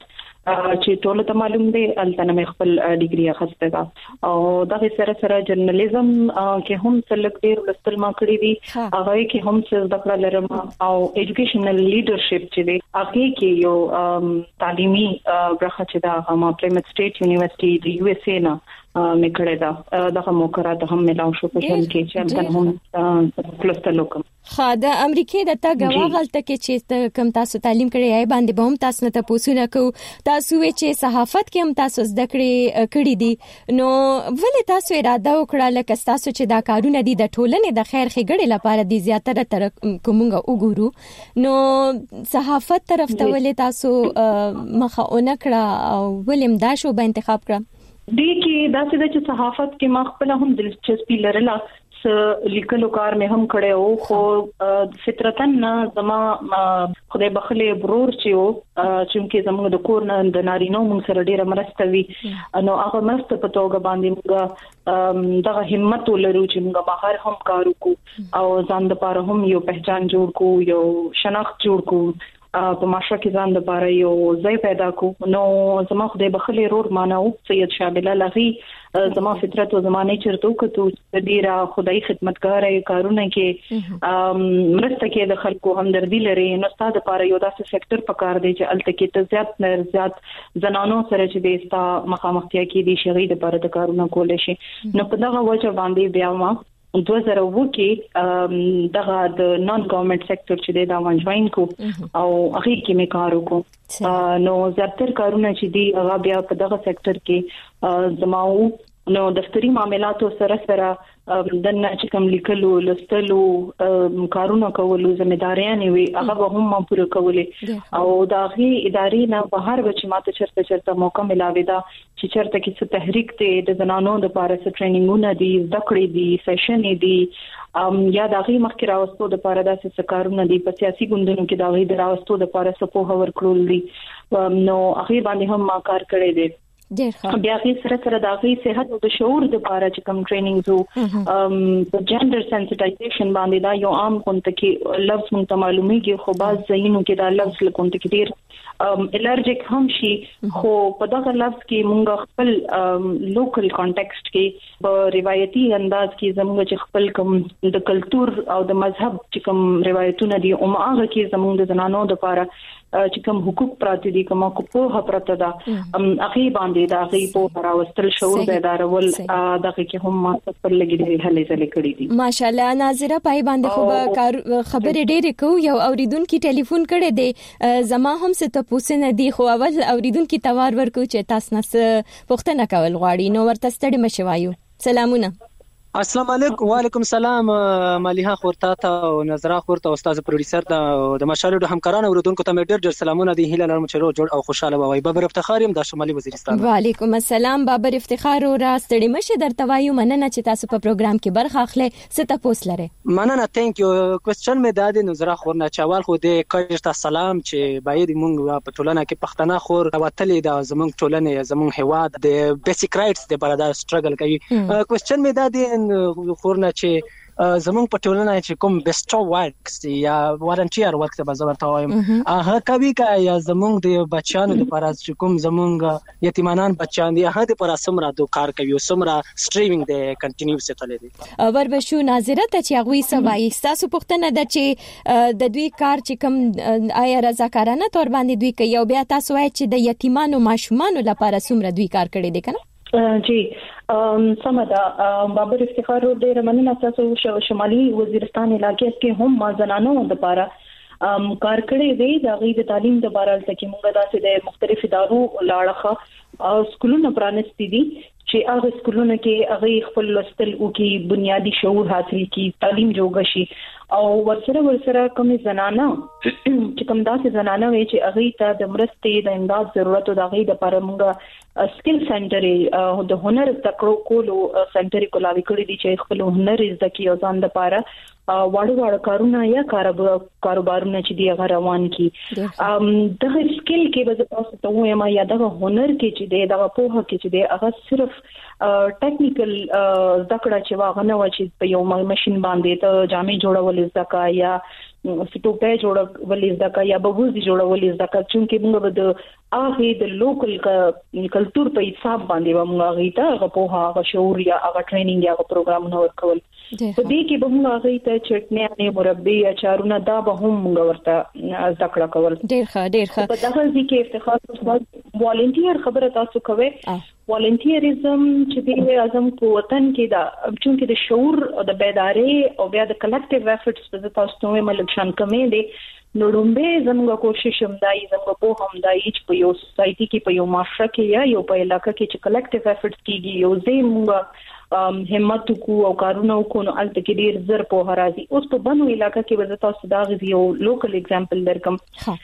چې ټول ته معلوم دی الته مې خپل ډیګري اخیسته ده او دغه سره سره جرنالیزم کې هم څلک ډیر لستل ما کړی دي. هغه کې هم څه د خپل لرم او ایجوکیشنل لیډرشپ چې دی هغه کې یو تعلیمي برخه چې دا ما پریمټ سټیټ یونیورسيټي د یو اس اے نه مې کړی دا دغه موقرات هم ملاو شو په ژوند کې چې الته هم پلوستل وکم. د امریکای د تاګه واغلته کې چې کم تاسو تعلیم کړی ای باندې به هم تاسو ته پوښتنه کو تاسو چې صحافت کې هم تاسو زده کړی دي نو ولې تاسو اراده وکړه لکه تاسو چې دا کارونه دي د ټولنې د خیر ښېګړې لپاره دي زیاتره تر کومه وګورو نو صحافت طرف ته ولې تاسو مخه اونکړه او ولې دا شو به انتخاب کړه؟ دې کې دا چې صحافت کې ما خپل هم دلچسپي لرله لیکلو کار مې هم کړی او خو فطرتن زما خدای بخلې برور چې او چې زموږ د کور نه د نارینو موږ سره ډیره مرسته وی نو هغه مرسته په توګه باندې موږ دغه همت ولرو چې موږ بهر هم کار وکړو او ځان لپاره هم یو پہچان جوړ کو یو شناخت جوړ کو په معاشره کې ځان لپاره یو ځای پیدا کو. نو زما خدای بخلې رور مانو سید شامل لغي زما فطرت او زمانه چرته کتو د ډیره خدای خدمتګار کارونه کې مرسته کې د خلکو همدردی لري نو ستاسو لپاره یو داسې سېکټر پکار دی چې الته کې ته زیات زنانو سره چې د استا مخامختیا کې دي شغې لپاره د کارونه کول شي. نو په دغه وجه باندې بیا ما 2000 کې دغه د نان ګورنمنت سېکټر چې دا وانجوین کو او هغه کې مې کار وکړ نو زیاتره کارونه چې دی هغه بیا په دغه سېکټر کې زماو نو دفتری معاملاتو سره د چې کوم لیکلو لستلو کارونه کولو ځمېداريان وي هغه به هم پوره کولې او داغي ادارې نه بهر بچ ماته چرته موقع ملاوي دا چې چرته کې څه تحریک ته د زنانو د لپاره څه ټریننګونه دي ذکرې دي سیشن دي یا داغي مخکې راوستو د لپاره داسې کارونه دي په سیاسي ګوندونو کې داغي دراوستو د لپاره سپوه ورکړل دي نو هغه باندې هم ما کار کړی دی. بیا کې سره داغي صحت او د شعور د لپاره چې کوم ټریننګز وو په جندر سنسټایزیشن باندې دا یو عام کونته کې لفظ مونږ معلومیږي خو باز ځینو کې دا لفظ لکونته کې ډیر الرجیک هم شي خو په دغه لفظ کې مونږ خپل لوکل کانټیکسټ کې په روایتي انداز کې زموږ چې خپل کوم د کلچر او د مذهب چې کوم روایتونه دي او هغه کې زموږ د زنانو د لپاره چې کوم حقوق پراته دي کومه په پراته ده هغه باندې دا هغه په راوستل شعور بیدارول دغه کې هم ما پر لګي دي هلې ځلې کړې دي. ماشاءالله ناظره پای باندې خو خبرې ډېرې کو یو اوریدونکو ټلیفون کړي دي زما هم څه ته پوښتنه دي خو اول اوریدونکو توار ورکو چې تاسو نه پوښتنه کول غواړي نو ورته ستړي مشوایو. سلامونه. السلام علیکم. وعلیکم السلام مليحه خورتا ته او نظره خورتا استاد پروډوسر ته د مشالو د همکارانو اوردونکو ته ډېر سلامونه دي. هیله لرم چې روغ جوړ او خوشاله وای. بابر افتخار يم د شمالي وزیرستان. وعلیکم السلام بابر افتخار او راستړي مشه درته وایو مننه چې تاسو په پروګرام کې برخه اخلي. ست پوس لره مننه. ثانک یو. کوېسچن مې دا د نظره خورنا چاوال خو د کاجتا سلام چې باید مونږ په ټولنه کې پښتنه خور وتلې د زمونږ ټولنه زمونږ هواد د بیسیک رائټس د برابر سټرګل کوي. کوېسچن مې دا د خورنا چې زمونږ په ټولنه چې کوم بیسټو ورکس یا والنټیر ورک ته بزورته وایم هغه کوي یا زمونږ د بچانو لپاره چې کوم زمونږ یتیمانان بچان دي هغه لپاره سمرا دو کار کوي او سمرا سټریمینګ د کنټینیو ستلې دي. وربشو ناظره ته چې هغه سوای تاسو پوښتنه ده چې د دوی کار چې کوم آیا رضاکارانه تور باندې دوی کوي او بیا تاسو وایي چې د یتیمانو ماشومان لپاره سمرا دوی کار کړی دي کنه؟ جی سمدا بابر افتخار ډېر مننه تاسو شمالي وزیرستان علاقې کې هم ما زنانو د لپاره کار کړی دی د غي د تعلیم د بارال ته کې موږ داسې د مختلف ادارو لاړه او سکولونو پرانستې دي چې هغه سکولونو کې هغه خپل لوستل او کې بنیادی شعور حاصل کی تعلیم جوړ شي او ورسره کوم زنانه چې کوم داسې زنانه وي چې هغه ته د مرستې د امداد ضرورت او د هغه لپاره موږ سکل سنټر د هنر تکړو کولو سنټر کولاوي کړی دي چې خپل هنر زده کی او ځان لپاره واړو کارونه یا کاروبارونه چې دی هغه روان کی دغه سکل کې به تاسو ته وایم یا دغه هنر کې چې دی دغه پوهه کې چې دی هغه صرف ټیکنیکل ذکر چې واغ نه و چې په یو ماشين باندې ته جامې جوړول زکا یا سټوپې جوړول زکا یا بوزي جوړول زکا چې موږ د هغه د لوکل کلچر په حساب باندې موږ هغه په هغه شعور یا هغه ټریننګ یا هغه پروګرامونه ورکول په دې کې به موږ هغه ته چټنی مربي یا چارونه دا به هم موږ ورته ذکر کول. ډېر ښه په دغه ځکه افتخار والنټیر خبره تاسو کوي. والنټیریزم چې د اعظم په وطن کې دا چې د شعور او د بیداری او بیا د کلیکټیو ایفورټس په تاسو ته ملکشان کمې دي نو لومبه زموږ کوشش هم دای زموږ په هم دای چې په یو سوسايټي کې په یو معاشره کې یا یو په علاقې کې چې کلیکټیو ایفورټس کیږي یو زموږ همت کو او کارونه کو نو الته کې ډیر زر په راځي. اوس په بنو علاقې کې به تاسو دا غوښتي یو لوکل اگزامپل درکم.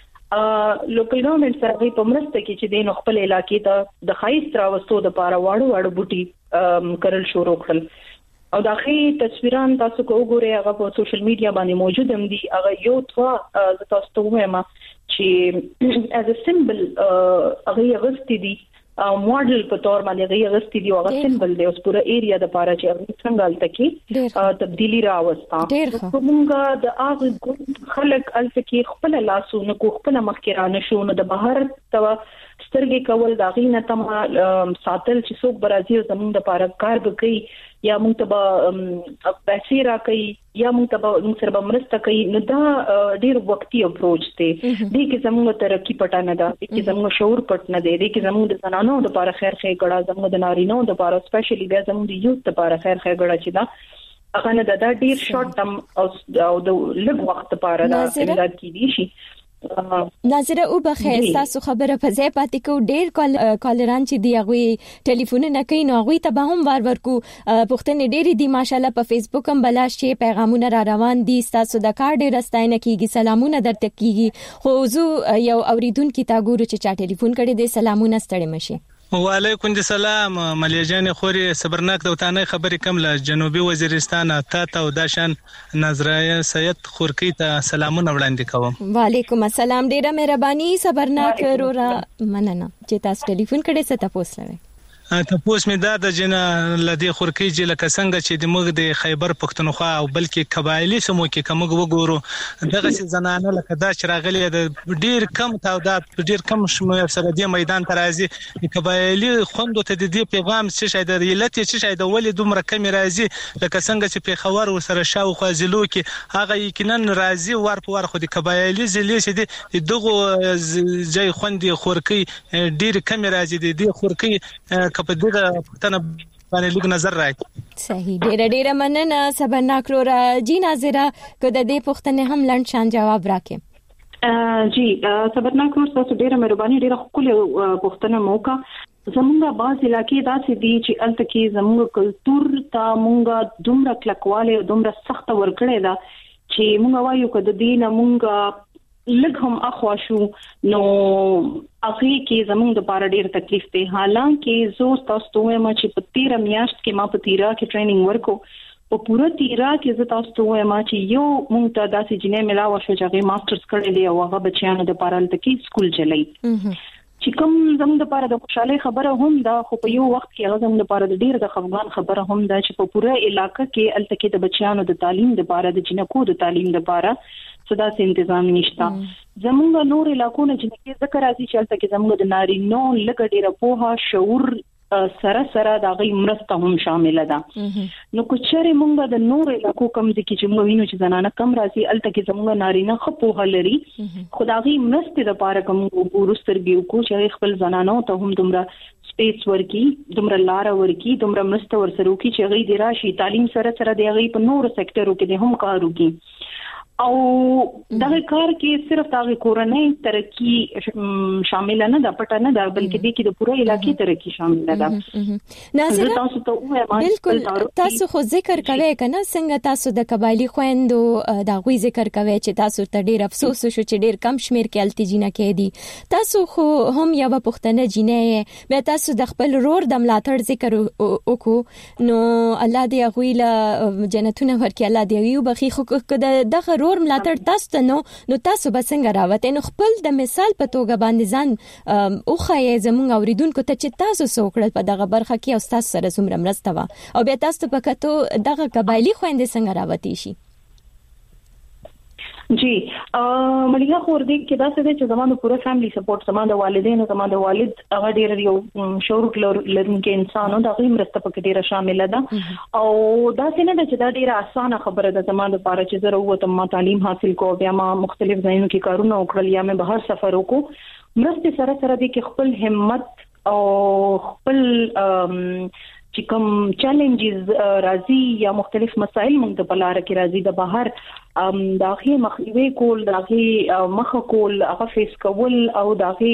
لوکل ګورنمنت سره په مرسته کې چې د خپل علاقې ته د خایست راوستو د پاره واړو بوټي کرل شروع کړل او دا خي تصویران تاسو کو وګورئ هغه په سوشل میډیا باندې موجود هم دي. هغه یو توا تاسو ته وایم چې as a symbol هغه غوښتي دي ماډل په تور باندې هغه غوښتي دي هغه سمبل دی اوس پورا ایریا د پاره چې هغه څنګه الته کې تبدیلی راوستا. کومګه د هغه خلک الته کې خپل لاسونه کو خپل مخکرانه شونه د بهر توا سترګې کول دا غینه تم ساتل چې څوک برازي زمونږ د پاره کار وکړي یا موږ ته پیسې راکړي یا موږ ته سره مرسته کوي نو دا ډیر وختي اپروچ دی. دې کې زموږ ترقی پټه نه ده چې زموږ شعور پټ نه دی. دې کې زموږ د زنانو د لپاره خیر ګړه زموږ د نارینو د لپاره سپیشلی بیا زموږ د یوث لپاره خیر ګړه چې دا هغه نه دا ډیر شارټ ټرم او د لږ وخت لپاره دا امداد کیږي شي. ناظره او بخیر تاسو خبره په ځای پاتې کو ډیر کالران چې دی هغه ټلیفون نه کوي نو هغه ته به هم ورکو پښتنې ډېری دی ماشالله په فیسبوک هم بلا شي پیغامونه را روان دي تاسو د کار ډېر راستاینه کیږي سلامونه درته کیږي خو زه یو اوریدونکو ته ګورو چې چا ټلیفون کړي دي سلامونه ستړي مشي. وعلیکم السلام ملیجان خوري صبرناک دوتانه خبرې کم له جنوبي وزیرستان ته او داشان نظریه سید خورکی ته سلامونه وړاندې کوم. وعلیکم السلام ډیره مهرباني صبرناک رورا مننه چې تاسو ټلیفون کړی ست تاسو لوي. تاسو مې د جنا لدی خورکی چې لکه څنګه چې د موږ د خیبر پښتونخوا او بلکې قبایلی سمو کې کوم وګورو دغه زنانه لکه دا چې راغلي د ډیر کم تعداد ډیر کم شمېر سره د میدان ترازی د قبایلی خوندو ته د دې پیغام چې شاید د علت چې شاید ولې دومره کم راځي لکه څنګه چې په خبر سره شاوخوا ضلعو کې هغه یقینا راځي ور په ور خو د قبایلی ضلع چې دغه ځای خوندي خورکی ډیر کم راځي د دې خورکی کپ دغه پښتنه باندې لږ نظر راکړي صحیح ډېر مننه صبرناک رورا جی ناظره که د دې پښتنه هم لړ شان جواب راکې جی صبرناک رور تاسو ډېر مهرباني ډېر خپل پښتنه موقع زمونږه باز علاقې داسې دي چې الته کې زموږ کلچر ته مونږه دومره کلکواله دومره سخت ورکړې ده چې مونږ وایو کده دینه مونږه لږ هم اخوا شو نو اخی کې زموږ د بار ډیر تکلیف دی حالانکه زه تاسو ته وایم چې په 13 میاشت کې ما په تیرا کې ټریننګ ورکو په پوره تیرا کې زه تاسو ته وایم چې یو مونږ ته داسې جنې ملاوه شو چې هغه ماسترز کړی دی او هغه بچیانو د بار کې سکول چلای چې کوم زموږ د لپاره د خوشاله خبره هم دا خو په یو وخت کې هغه زموږ لپاره د ډیر د خفګان خبره هم دا چې په پوره علاقې کې الته کې د بچیانو د تعلیم لپاره د جنکو د تعلیم لپاره صدا سي تنظیم نشتا زموږ نور علاقو نه چې ذکر راځي چې الته کې زموږ د نارینو لګ ډیره پوها شعور سره دا غي مرسته هم شامل ده نو کوچره مونږ د نور علاقو کم دي چې موږ وینو چې زنانه کم راځي الته کې زموږ نارینه خپوه لري خدایي مرسته د پاره کوم ورسترګیو کو چې خپل زنانو ته هم دومره سپیس ورکی دومره لار ورکی دومره مرسته ورسره کی چې غي د راشي تعلیم سره سره دی غي په نور سېکټرو کې هم کار وکي او دغه کار کې صرف دغه کورنۍ ترقی شامل نه ده پټه نه ده بلکې د کې د پوره علاقې ترقی شامل ده ناظره تاسو ته وایم بالکل تاسو خو ذکر کوي کنه څنګه تاسو د قبایلی خويندو د غوي ذکر کوي چې تاسو ته ډیر افسوس شو چې ډیر کم شمیر کې التجینه کې دي تاسو خو هم یو پښتنه جینې به تاسو د خپل رور د ملاتړ ذکر وکړو نو الله دې غوي له جنتونه ورکړي الله دې یو بخي خو دغه رور ملاتړ تاسو نو تاسو به څنګه راوته نو خپل د مثال په توګه باندې ځان او خایې زموږ اوریدونکو ته چې تاسو څوکړل په دغه برخه کې او تاسو سره زموږ مرسته وا او بیا تاسو په کتو دغه قبایلی خويندې څنګه راوتی شي جی ملګری خور دې کې دا څه دي چې زموږ پوره فیملی سپورټ زموږ د والدینو زموږ د والد هغه ډیر یو شعور لرونکي انسانو د غي مرسته پکې ډیره شامل ده او دا څنګه ده چې دا ډیره اسانه خبره ده زموږ لپاره چې زه وروته ما تعلیم حاصل کو بیا ما مختلف ځایونو کې کارونه وکړل یا مې بهر سفر وکړو مرسته سره سره دې کې خپل همت او خپل چې کوم چیلنجز راځي یا مختلف مسائل موږ د بلاره کې راځي د بهر داخلي مخنیوي کول داخلي مخ کول هغه فیس کول او داخلي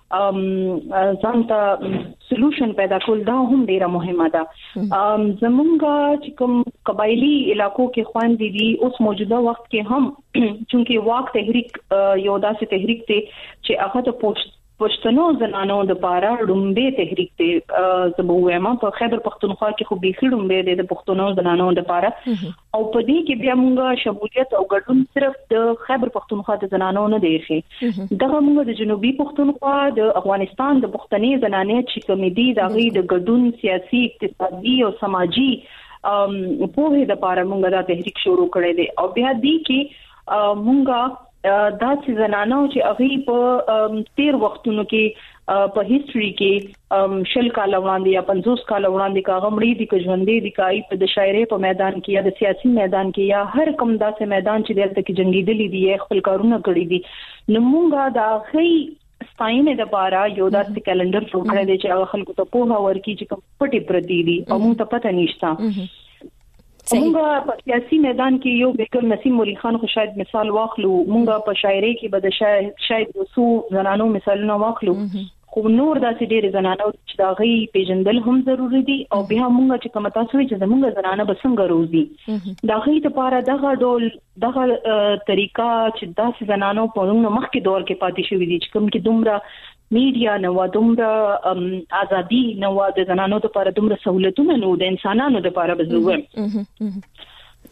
ځانته سولوشن پیدا کول دا هم ډیره مهمه ده زمونږ چې کوم قبایلی علاقو کې خواندې دي اوس موجوده وخت کې هم چونکی واک تحریک یو داسې تحریک دی چې هغه د پښتنو زنانو د پاره ډومبه تحریک ته زبوېما په خیبر پښتونخوا کې خو به ډومبه د پښتنو زنانو د پاره او په دې کې بیا موږ شمولیت او ګډون صرف د خیبر پښتونخوا د زنانو نه دی شي دغه موږ د جنوبي پښتونخوا د افغانستان د پښتني زنانې چې کمیټي دغه د ګډون سیاسي اقتصادي او سماجی په دې د پاره موږ دا تحریک شروع کړی دی او بیا دې کې موږ دا چې زنانو چې هغه په تیر وختونو کې په هیستوري کې شل کال وړاندې یا 50 کال وړاندې کا غمړي دي که ژوندې دي کای په د شاعري په میدان کې یا د سیاسي میدان کې یا هر کوم داسې میدان چې دلته کې جنگي دي دي خپل کارونه کړی دي نو موږ دا خې ستاینه د بارا یو داسې کلندر جوړ کړی دی چې هغه خلکو ته په هاور کې چې کوم پټي پردي دي او موږ ته پته نشته مونږه په سیاسي میدان کې یو بیګل نسیم ولی خان خو شاید مثال واخلو مونږه په شاعري کې به د شاید وسو زنانو مثالونه واخلو خو نور داسې ډېر زنانو چې دا غي پیژندل هم ضروری دي او بیا مونږه چې کوم تاسو چې زمونږ زنانه بسنګ روزي دا غي لپاره دغه ډول دغه طریقہ چې داسې زنانو په موږ مخکې دور کې پاتې شوې دي چې کوم کې دومره میډیا نو دومره ازادي نو د زنانو لپاره دومره سہولتونه نو د انسانانو لپاره بزوم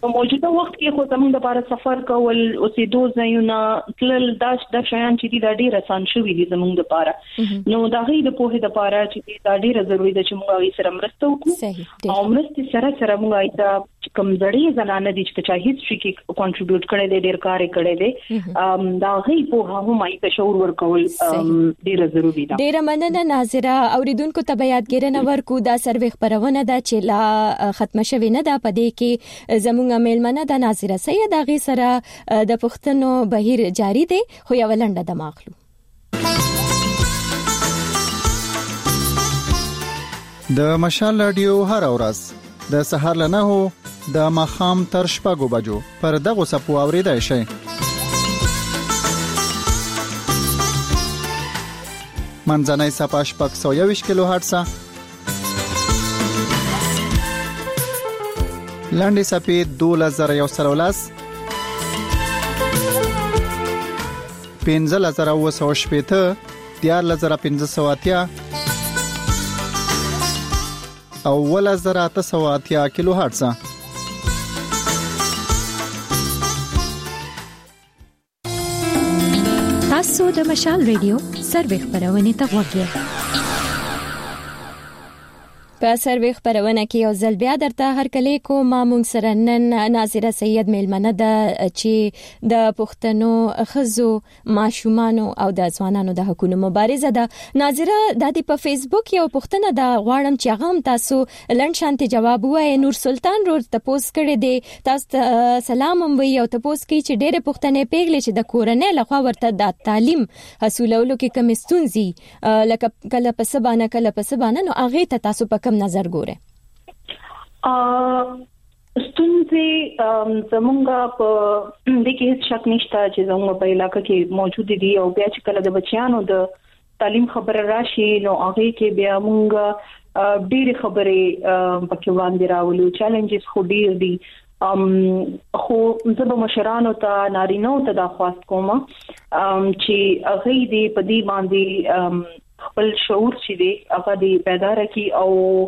په موجوده وخت کې خو زموږ لپاره سفر کول او سیدو ځایونه تل د شیان چې د ډیر آسان شوي دي زموږ لپاره نو دا غي د پوهې لپاره چې دا ډیر ضروری ده چې موږ یې سره مرسته وکړو او مرسته سره موږ دا کوم ځړې زنانه دي چې چا هیڅ شي کې کنټریبیوټ کړي دي ډیر کار کړي دي دا غي په هم ای شعور ورکول ډیر ضروری ده. ډیر مننه ناظره. اوریدونکو ته یادګیرنه ورکو دا سروې خبرونه ده چې لا ختم شوه نه ده. پدې کې زموږ میلمنه د ناظره سید اغه سره د پښتنو بهیر جاری دی خو یو لنډه د ماخلو. د مشال رادیو هر ورځ د سهار له 9 د ماخام تر 6 بجو پر دغه سپو اوریدای شي. منځنۍ صفه 621 کیلو هرتز، لاندې صفه 2113 15980 14580 او 1880 کیلو هرتز. تاسو د مشال ریډیو سروې خبرونه ته وګورئ. په سروې خبرونه کې یو ځل بیا درته هرکلی کوم. مونږ سره نن ناظره سید میلمنه ده چې د پښتنو خزو ماشومانو او د ځوانانو د حقوقو مبارزه ده. ناظره د دې په فیسبوک یو پښتنه ده غواړم چې هغه هم تاسو لنډ شانتي جواب وایي. نور سلطان روز تاسو کړی دی، تاسو سلام هم وی او تاسو کې چې ډېر پښتنې پیغلې چې د کورنۍ لخوا ورته د تعلیم حاصلولو کې کم ستونزې لکه کله په سبانه نو هغه ته تاسو په نظر ګوره. ستونزې زمونږ په دې کې هیڅ شک نشته چې زموږ په علاقې کې موجود دي او بیا چې کله د بچیانو د تعلیم خبره راشي نو هغه کې بیا موږ ډېر خبرې پکې وړاندې راولو. چیلنجز خو ډېر دي خو زه به مشرانو ته نارینه‌و ته دا خواست کوم چې هغه دې په دې باندې خپل شعور چې دی هغه دی پیدا رکی او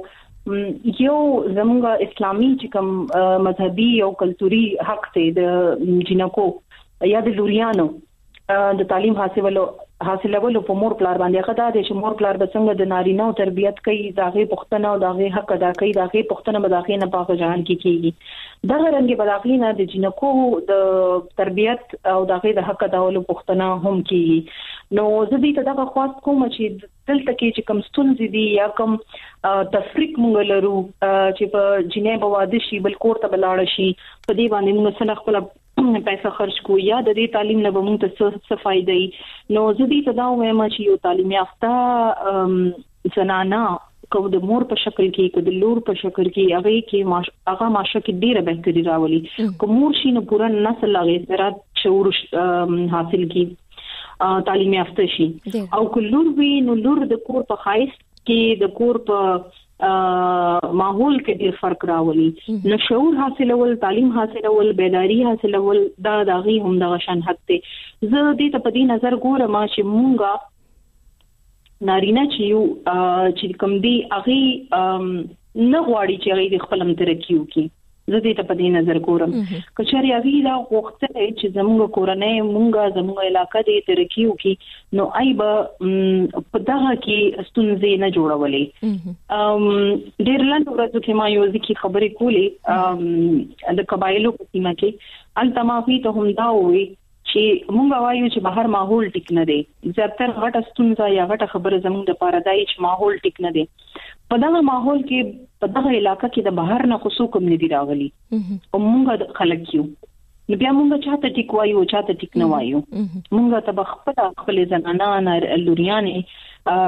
یو زموږ اسلامي چې کوم مذهبي او کلتوري حق ته د جنکو یا د لوريانو د تعلیم حاصلولو په مور پلار باندې خدا د شمور پلار د څنګه د نارینه او تربيت کوي داغه پښتنه او داغه حق ادا کوي داغه پښتنه بداخې نه پاک جهان کې کیږي دغه رنګ بداخې نه د جنکو د تربيت او داغه د حق ادا ولو پښتنه هم کیږي. نو زه دې ته دا خواست کوم چې دلته کې چې کوم ستونزې دي یا کوم تفریق مونږ لرو چې په جنې بواده شي بل کور ته بلاړ شي په دې باندې موږ سره خپل پیسې خرج کو یا د دې تعلیم نه به موږ ته څه فائدې. نو زه دې ته دا وایم چې یو تعلیم یافته زنانه کو د مور په شکل کې کو د لور په شکل کې هغه کې هغه ماشه کې ډیره بهتري راولي. کو مور شي نو پورا نسل هغه سره شعور حاصل کی تعلیم یافته شي او کلور وی نو لور د کور په خایس کې د کور په ماحول کې ډیر فرق راولي. نو شعور حاصلول تعلیم حاصلول بیداری حاصلول دا دغه هم د شان حق ته زه دې ته په دې نظر ګورم چې مونږه نارینه چې یو چې کوم دی هغه نه غواړي چې هغه خپل مترکیو کې زه دې ته په دې نظر ګورم کچاري هغه دا وخت چې زموږ کورنۍ مونږه زموږ علاقې د ترکیو کې نو ایبه په دغه کې ستونزې نه جوړولې. ډېر لاندې ورځو کې ما یو ځکه خبرې کولې د قبایلو په سیمه کې التمافي ته هم دا وي چې مونږ وایو چې بهر ماحول ټیک نه دی. زیاتره غټه ستونزه یا غټه خبره زموږ د پاره دی چې ماحول ټیک نه دی. په دغه ماحول کې په دغه علاقې کې د بهر نه خصوص کوم نه دی راغلي او مونږ خلک یو نو بیا مونږ چاته ټیک وایو چاته ټیک نه وایو. مونږ ته خپل زنانه لوريانې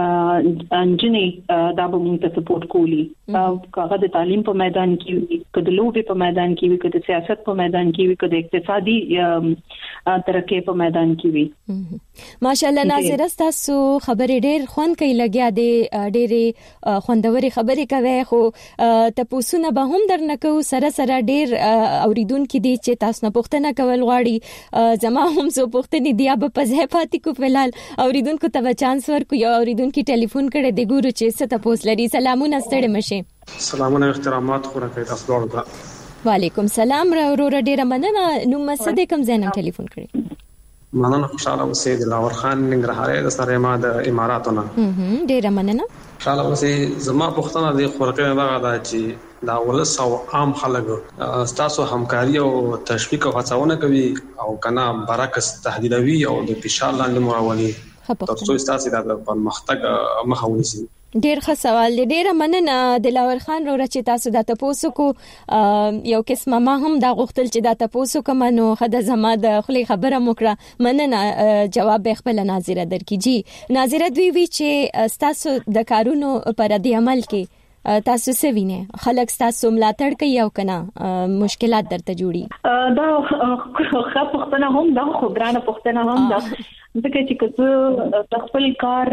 انجنې دا به مونږ ته سپورټ کولی کاغه د تعلیم په میدان کې کده لوبي په میدان کې وي کده سیاست په میدان کې وي کده اقتصادي ترقی په میدان کې وي. ماشاءالله ناظره تاسو خبرې ډېر خوان کوي لګیا دي ډېر خوندوري خبرې کوي خو تاسو نه به هم درنکو سره ډېر اوریدونکو دي چې تاسو نه پوښتنه کول غواړي زما هم زه پوښتنې دی به په ځای پاتې کو فلال اوریدونکو ته چانس ورکو یا اوریدونکو ټلیفون کړي دی ګورو چې څه تاسو لري. سلامونه ستړي مشه. سلامونه احترامات خو راکړئ تاسو ډول وعلیکم سلام ورور ډیره مننه. نو مسد کوم زینم ټلیفون کړی؟ مننه. خوشاله اوسې. دلاور خان ننګرهاري د سره ما د اماراتونو. ډیره مننه. خوشاله اوسې. زما پوښتنه د خورقه دغه دا چې دا ولس او عام خلک تاسو همکاري او تشویق او هڅونه کوي او کنه برعکس تهدیدوي او د فشار لاندې مراولي ترڅو تاسو د پرمختګ مخه ونیسئ؟ ډیر ښه سوال دی. ډیره مننه دلاور خان ورور چې تاسو د تاسو کو یو قسمه ما هم دا غوښتل چې د تاسو کوم نو خدای زما د خلی خبره موکړه. مننه. جواب خپل ناظره درکې. جی ناظره دوی چې تاسو د کارونو پر عمل کې تاسو سوینه خلک تاسو ملاتړ کوي او کنه مشکلات درته جوړي؟ دا خو پختنه هم دا خو ګرانه پختنه هم دا ځکه چې کله د خپل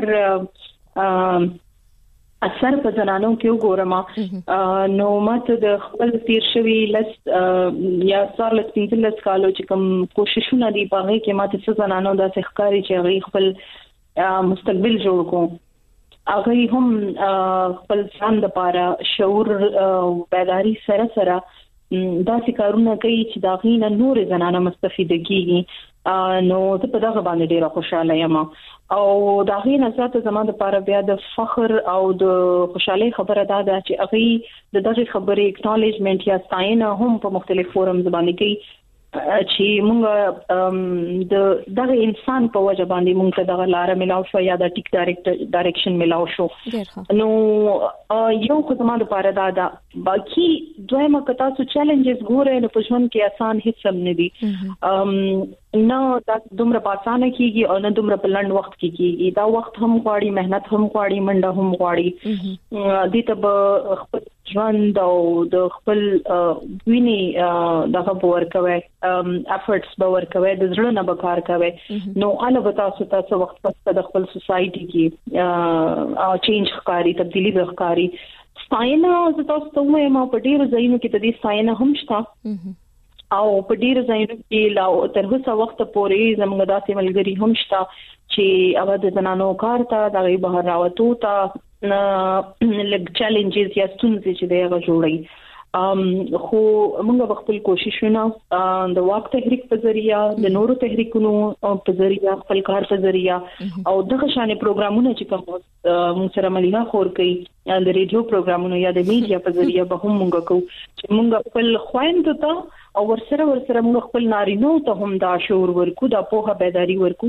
کار اثر په زنانو کې وګورم نو ماته د خپل تیر شوی لس یا څار لس 15 کالو چې کوم کوششونه دي په هغه کې ماته څه زنانو د ښکاری چې هغه خپل مستقبل جوړ کو هغه هم خپل ځان د لپاره شعور بیداری سره سره دا کارونه کوي چې دا غینه نور زنانه مستفیده کیږي نو ته په دغه باندې ډیره خوشاله یم او دا غینه ذات زموږ لپاره بیا د فخر او د خوشحالي خبره ده چې هغه د دغه خبرې اکنالجمنت یا ستاینه هم په مختلف فورمز باندې کوي چې موږ د دغه انسان په وجه باندې موږ ته دغه لار ملاو شو یا د ټیک ډایرکشن ملاو شو نو یو خو زموږ لپاره دا باقي دویمه کتا سو چیلنجز ګوره نو په ژوند کې آسان هیڅ هم نه دي نو دا دومره پاسانه کیږي او نه دومره په لنډ وخت کې کیږي دا وخت هم غواړي مهنت هم غواړي منډه هم غواړي دې ته خپل ژوند او د خپل ویني دغه باور کوي افورټس باور کوي د زړه نه بکار کوي نو اله تاسو وخت په د خپل سوسايټي کې چینج ښکاری تبدیلی ښکاری ستاینه تاسو ته وایم په ډیرو ځایونو کې د دې ستاینه هم شته او په ډیرو ځایونو کې لا تر اوسه وخت پورې زموږ داسې ملګری هم شته چې هغه د زنانو کار ته د بهر راوتو ته لږ چیلنجز یا ستونزې چې دی هغه جوړي خو موږ خپل کوششونه د واک تحریک په ذریعہ د نورو تحریکونو په ذریعہ خپل کار په ذریعہ او دغه شانې پروګرامونه چې کوم موږ سره مليها خور کوي د ریډیو پروګرامونو یا د میډیا په ذریعہ به هم موږ کوو چې موږ خپل خويندو ته او ورسره موږ خپل نارینو ته هم دا شعور ورکو دا پوهه بیداری ورکو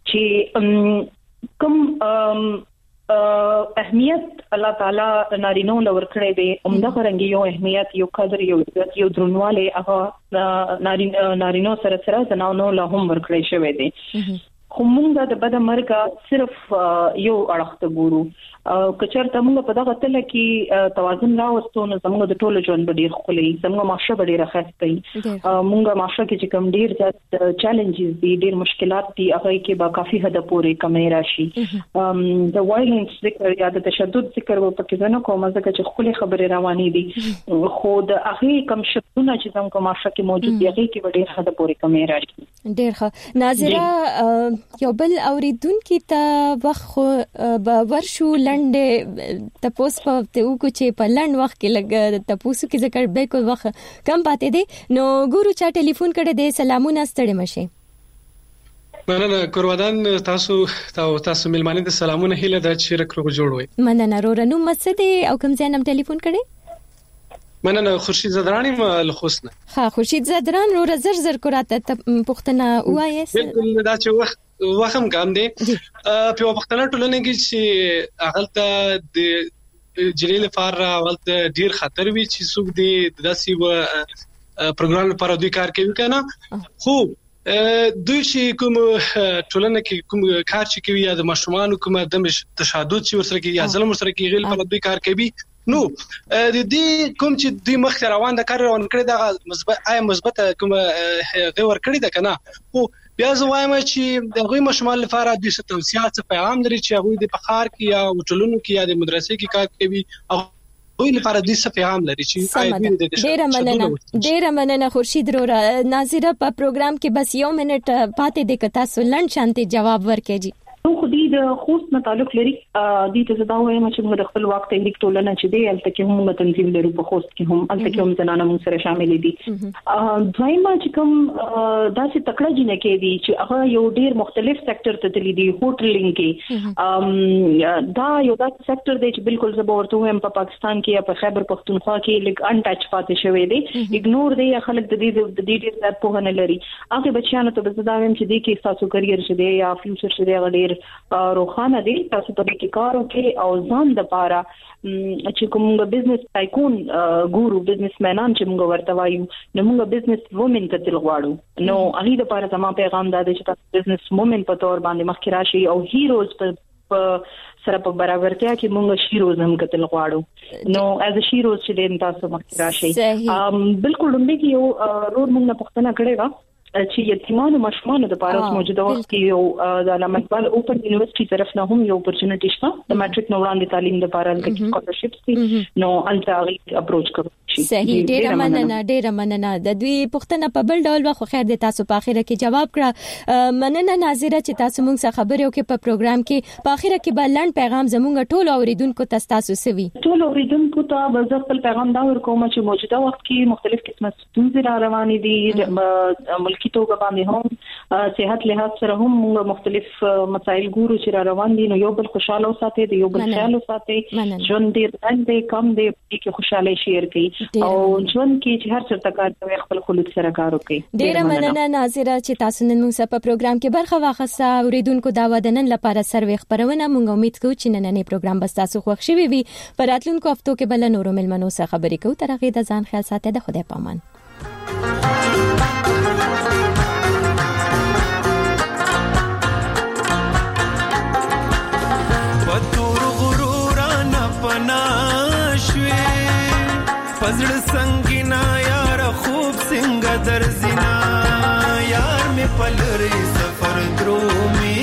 چې کوم اهمیت الله تعالی نارینو لور کړی دی همدغه رنګ یو اهمیت یو قدر یو عزت یو درنواله هغه نارینو سره زنانو له هم ورکړی شوی دی خو موږ د بد مرګ صرف یو اړخ ته ګورو کچرته موږ په دغه تل کې توازن راوستو نو زموږ د ټولو ژوند ډیر خولي زموږ معاشره ډیره خسته موږ معاشره کې چې کوم ډیر زیات چیلنجز دي ډیر مشکلات دي هغه کې به کافي حد پورې کمې راشي د وایلنس ذکر یا د تشدد ذکر په کې زنه کوم ځکه چې خولي خبرې روانې دي خو د هغه کم شتونه چې زموږ معاشره کې موجود دي هغه کې به ډیر حد پورې کمې راشي ډیر ښه ناظره یو بل اوریدونکو ته وخت ورشو لنډ تاسو په ته وګورئ چې په لنډ وخت کې لګ تاسو کې ذکر به کوم وخت کم پاتې دي نو ګورو چا ټلیفون کړي دي سلامونه ستړي مشه مننه کوروادان تاسو ملمانه د سلامونه هله د شرک رو جوړ وي مننه رورنو مسد او کوم ځای نم ټلیفون کړي مننه خورشید زدرانی ملخصنه ها خورشید زدران رو زر کوراته پښتنه وایس بالکل دا چې وخم کم دي په وختونو ټولنه کې چې اغلطه د جلیل فار اغلطه ډیر خطر وی چې څوک دي داسي و پروګرام لپاره دوی کار کوي کنه خو دوی چې کوم ټولنه کې کوم کار چې کوي یا د مشروعانو کوم د تشدد چې ورسره کې یا ظلم ورسره کې غیر لپاره دوی کار کوي نو د دې کوم چې دوی مخ روان د کار روان کړی د مثبت کوم غوړ کړی د کنه خو بیا زه وایم چې د غوي مشمول لپاره د توصيات څخه پیغام لري چې هغه د بخار کې یا وټلونو کې یا د مدرسې کې کار کوي او غوي لپاره د څه پیغام لري چې ډیر مننه خورشید رورا ناظره په پروګرام کې بس یو منټ پاتې د کتا سولند شانتي جواب ورکړي نو خو دې د خوست نه تعلق لري دې ته زدا وایم چې موږ د خپل وخت تحریک ټولنه چې دی البته کې هم تنظیم لرو په خوست کې هم البته کې هم زنانه موږ سره شامل دي دویمه چې کوم داسې تکړه جنې کې دي چې هغه یو ډیر مختلف سېکټر ته تللی دي هوټلینګ کې دا یو داسې سېکټر دی چې بالکل زه به ورته وایم په پاکستان کې یا په خیبر پختونخوا کې لګ ان ټچ پاتې شوی دی اګنور دی خلک د دې ډیر زیات په نه لري هغه بچیانو ته به زدا وایم چې دې کې تاسو کریئر شه دی یا فیوچر شه دی غډیر روخانه دي تاسو په دې کې کار وکړئ او ځان د پاره چې کومه بزنس ټایکون ګورو بزنس مینان چې موږ ورته وایو نو موږ بزنس وومن ته تل غواړو نو هغه د پاره زموږ پیغام دا دی چې تاسو بزنس وومن په تور باندې مخکې راشي او هیروز په سره په برابرتیا کې موږ شیروز هم کتل غواړو نو از شیروز چې تاسو مخکې راشي بالکل لومبي کې یو رور موږ نه پښتنه کړې و چې یتیمانو مشمانو د پاره موجوده وخت کې یو د علامه اقبال اوپن یونیورسيټي طرف نه هم یو اپورچونټی شته د میټریک نو وړاندې تعلیم لپاره د سکالرشپس دي نو الټاغي اپروچ کوي صحیح ډیر مننه د دوی پښتنه په بل ډول واخو خیر د تاسو په اخره کې جواب کړه مننه ناظره چې تاسو موږ سره خبرې وکړې په پروګرام کې په اخره کې بلند پیغام زموږ ټول اوریدونکو تاسو سوي ټول اوریدونکو ته به خپل پیغام دا ورکوم چې موجوده وخت کې مختلف قسمه ستونزې را روانې دي کی توګه باندې هم صحت لحاظ سره هم موږ مختلف مسایل ګورو چې را روان دي نو یو بل خوشاله اوساتې دي یو بل خیال اوساتې ژوند ډیر باندې کم دی چې خوشاله شیر کړي او ژوند کې چې هر څه کار کوي خپل خلک سره کار وکړي ډیر مننه ناظره چې تاسو نن موږ په پروګرام کې برخه واخیسته اوریدونکو دا ودنن لپاره سروي خبرونه موږ امید کوو چې نننې پروګرام به تاسو خوښ شي وي په راتلونکو هفتو کې بل نورو ملمنو سره خبرې کوو تر هغه د ځان خیال ساتئ د خدای پامان پزړ څنګه یار خوب څنګه درځینا یار می پلری سفر درومي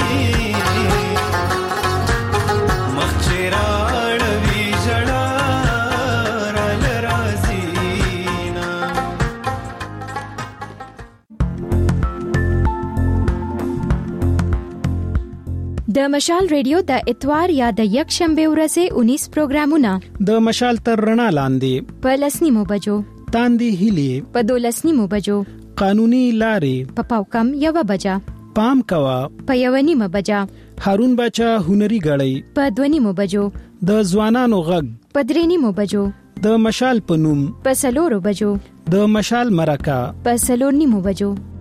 مخچراړ وی جړا رال رازینا د مشال ریډیو د اتوار یا د یک شنبه ورځې 19 پروګرامونه د مشال تر رڼا لاندې په لسنیمو بجو تاندې هلي په 12 بجو قانوني لارې په پاوکم 1 بجا پام کوا په 1 بجا هارون بچا هنري غړی په 2 بجو د ځوانانو غږ په 3 بجو د مشال پنوم په 4 بجو د مشال مرکه په 4 بجو